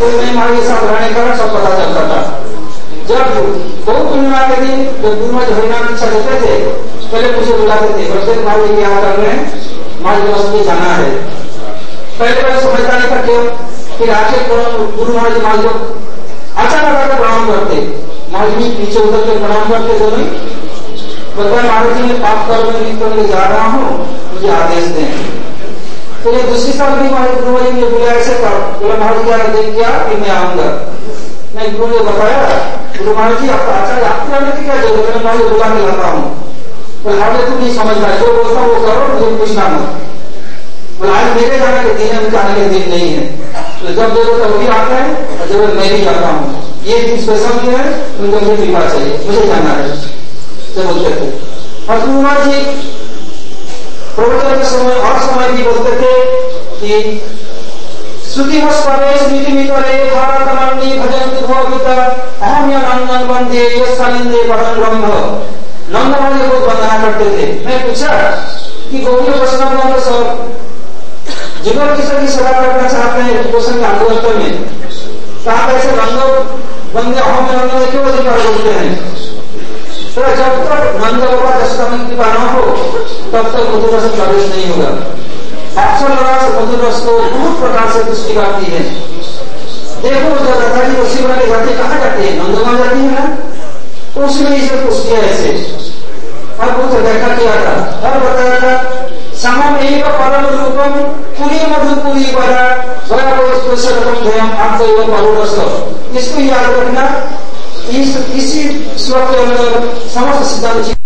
कोई नहीं माँ के साथ रहने का सब पता चलता था। जब बहुत पूर्णिमा के दिन जब गुरु महाराज हरिनाम दीक्षा देते थे, पहले मुझे बुलाते थे, प्रत्येक भाई क्या कर रहे हैं, महाराज बस में जाना है। पहले समझता नहीं था क्यों, फिर आके गुरु महाराज महाराज अचानक आकर प्रणाम करते, महाराज जी नीचे उतर के प्रणाम करते दोनों, बताया महाराज जी मैं पाप कर्म में जा रहा हूँ, मुझे आदेश दें। तो ये दूसरी साल भी हमारे गुरु जी ने बुलाया ऐसे बोला महाराज क्या देख क्या कि मैं आऊंगा। मैं गुरु ने बताया गुरु महाराज जी आपका आचार्य आपके आने की क्या जरूरत है, मैं बुला के लाता हूँ। बोले महाराज तू नहीं समझ रहा, जो बोलता वो करो, मुझे पूछना मत। बोला आज मेरे जाने के दिन है, उनके आने के दिन नहीं है। तो जब जरूरत है वो भी आता है और जरूरत मैं भी जाता हूँ। ये दिन स्पेशल दिन है, उनको मुझे कृपा चाहिए, मुझे जाना है जब बोलते थे। और गुरु महाराज जी प्रवचन के समय और समय भी बोलते थे कि श्रुतिवश प्रवेश नीति मितरे भारत मंडी भजन भोगित अहम नंदन बंदे यस्कालिंदे पठन ब्रह्म। नंद महाराज बहुत वंदना करते थे। मैं पूछा कि गौरी वैष्णव नंद सब जुगल किशोर की सेवा करना चाहते हैं पोषण के आंदोलन में, कहा ऐसे नंदो बंदे अहम नंदन क्यों अधिकार बोलते हैं। तो जब तक नंद बाबा दशका में कृपा न हो तब तक मधुर रस प्रवेश नहीं होगा। अक्षर लगा से मधुर रस को बहुत प्रकार से पुष्टि करती है। देखो जब राधा जी उसी वाले जाते कहाँ जाते हैं, नंदगांव जाती है ना, तो उसमें इसे पुष्टि है ऐसे। और कुछ व्याख्या किया था और बताया था समम एक परम रूपम पुरी मधुपुरी बड़ा बड़ा इसको याद रखना। इसी श्लोक के अंदर समस्त सिद्धांत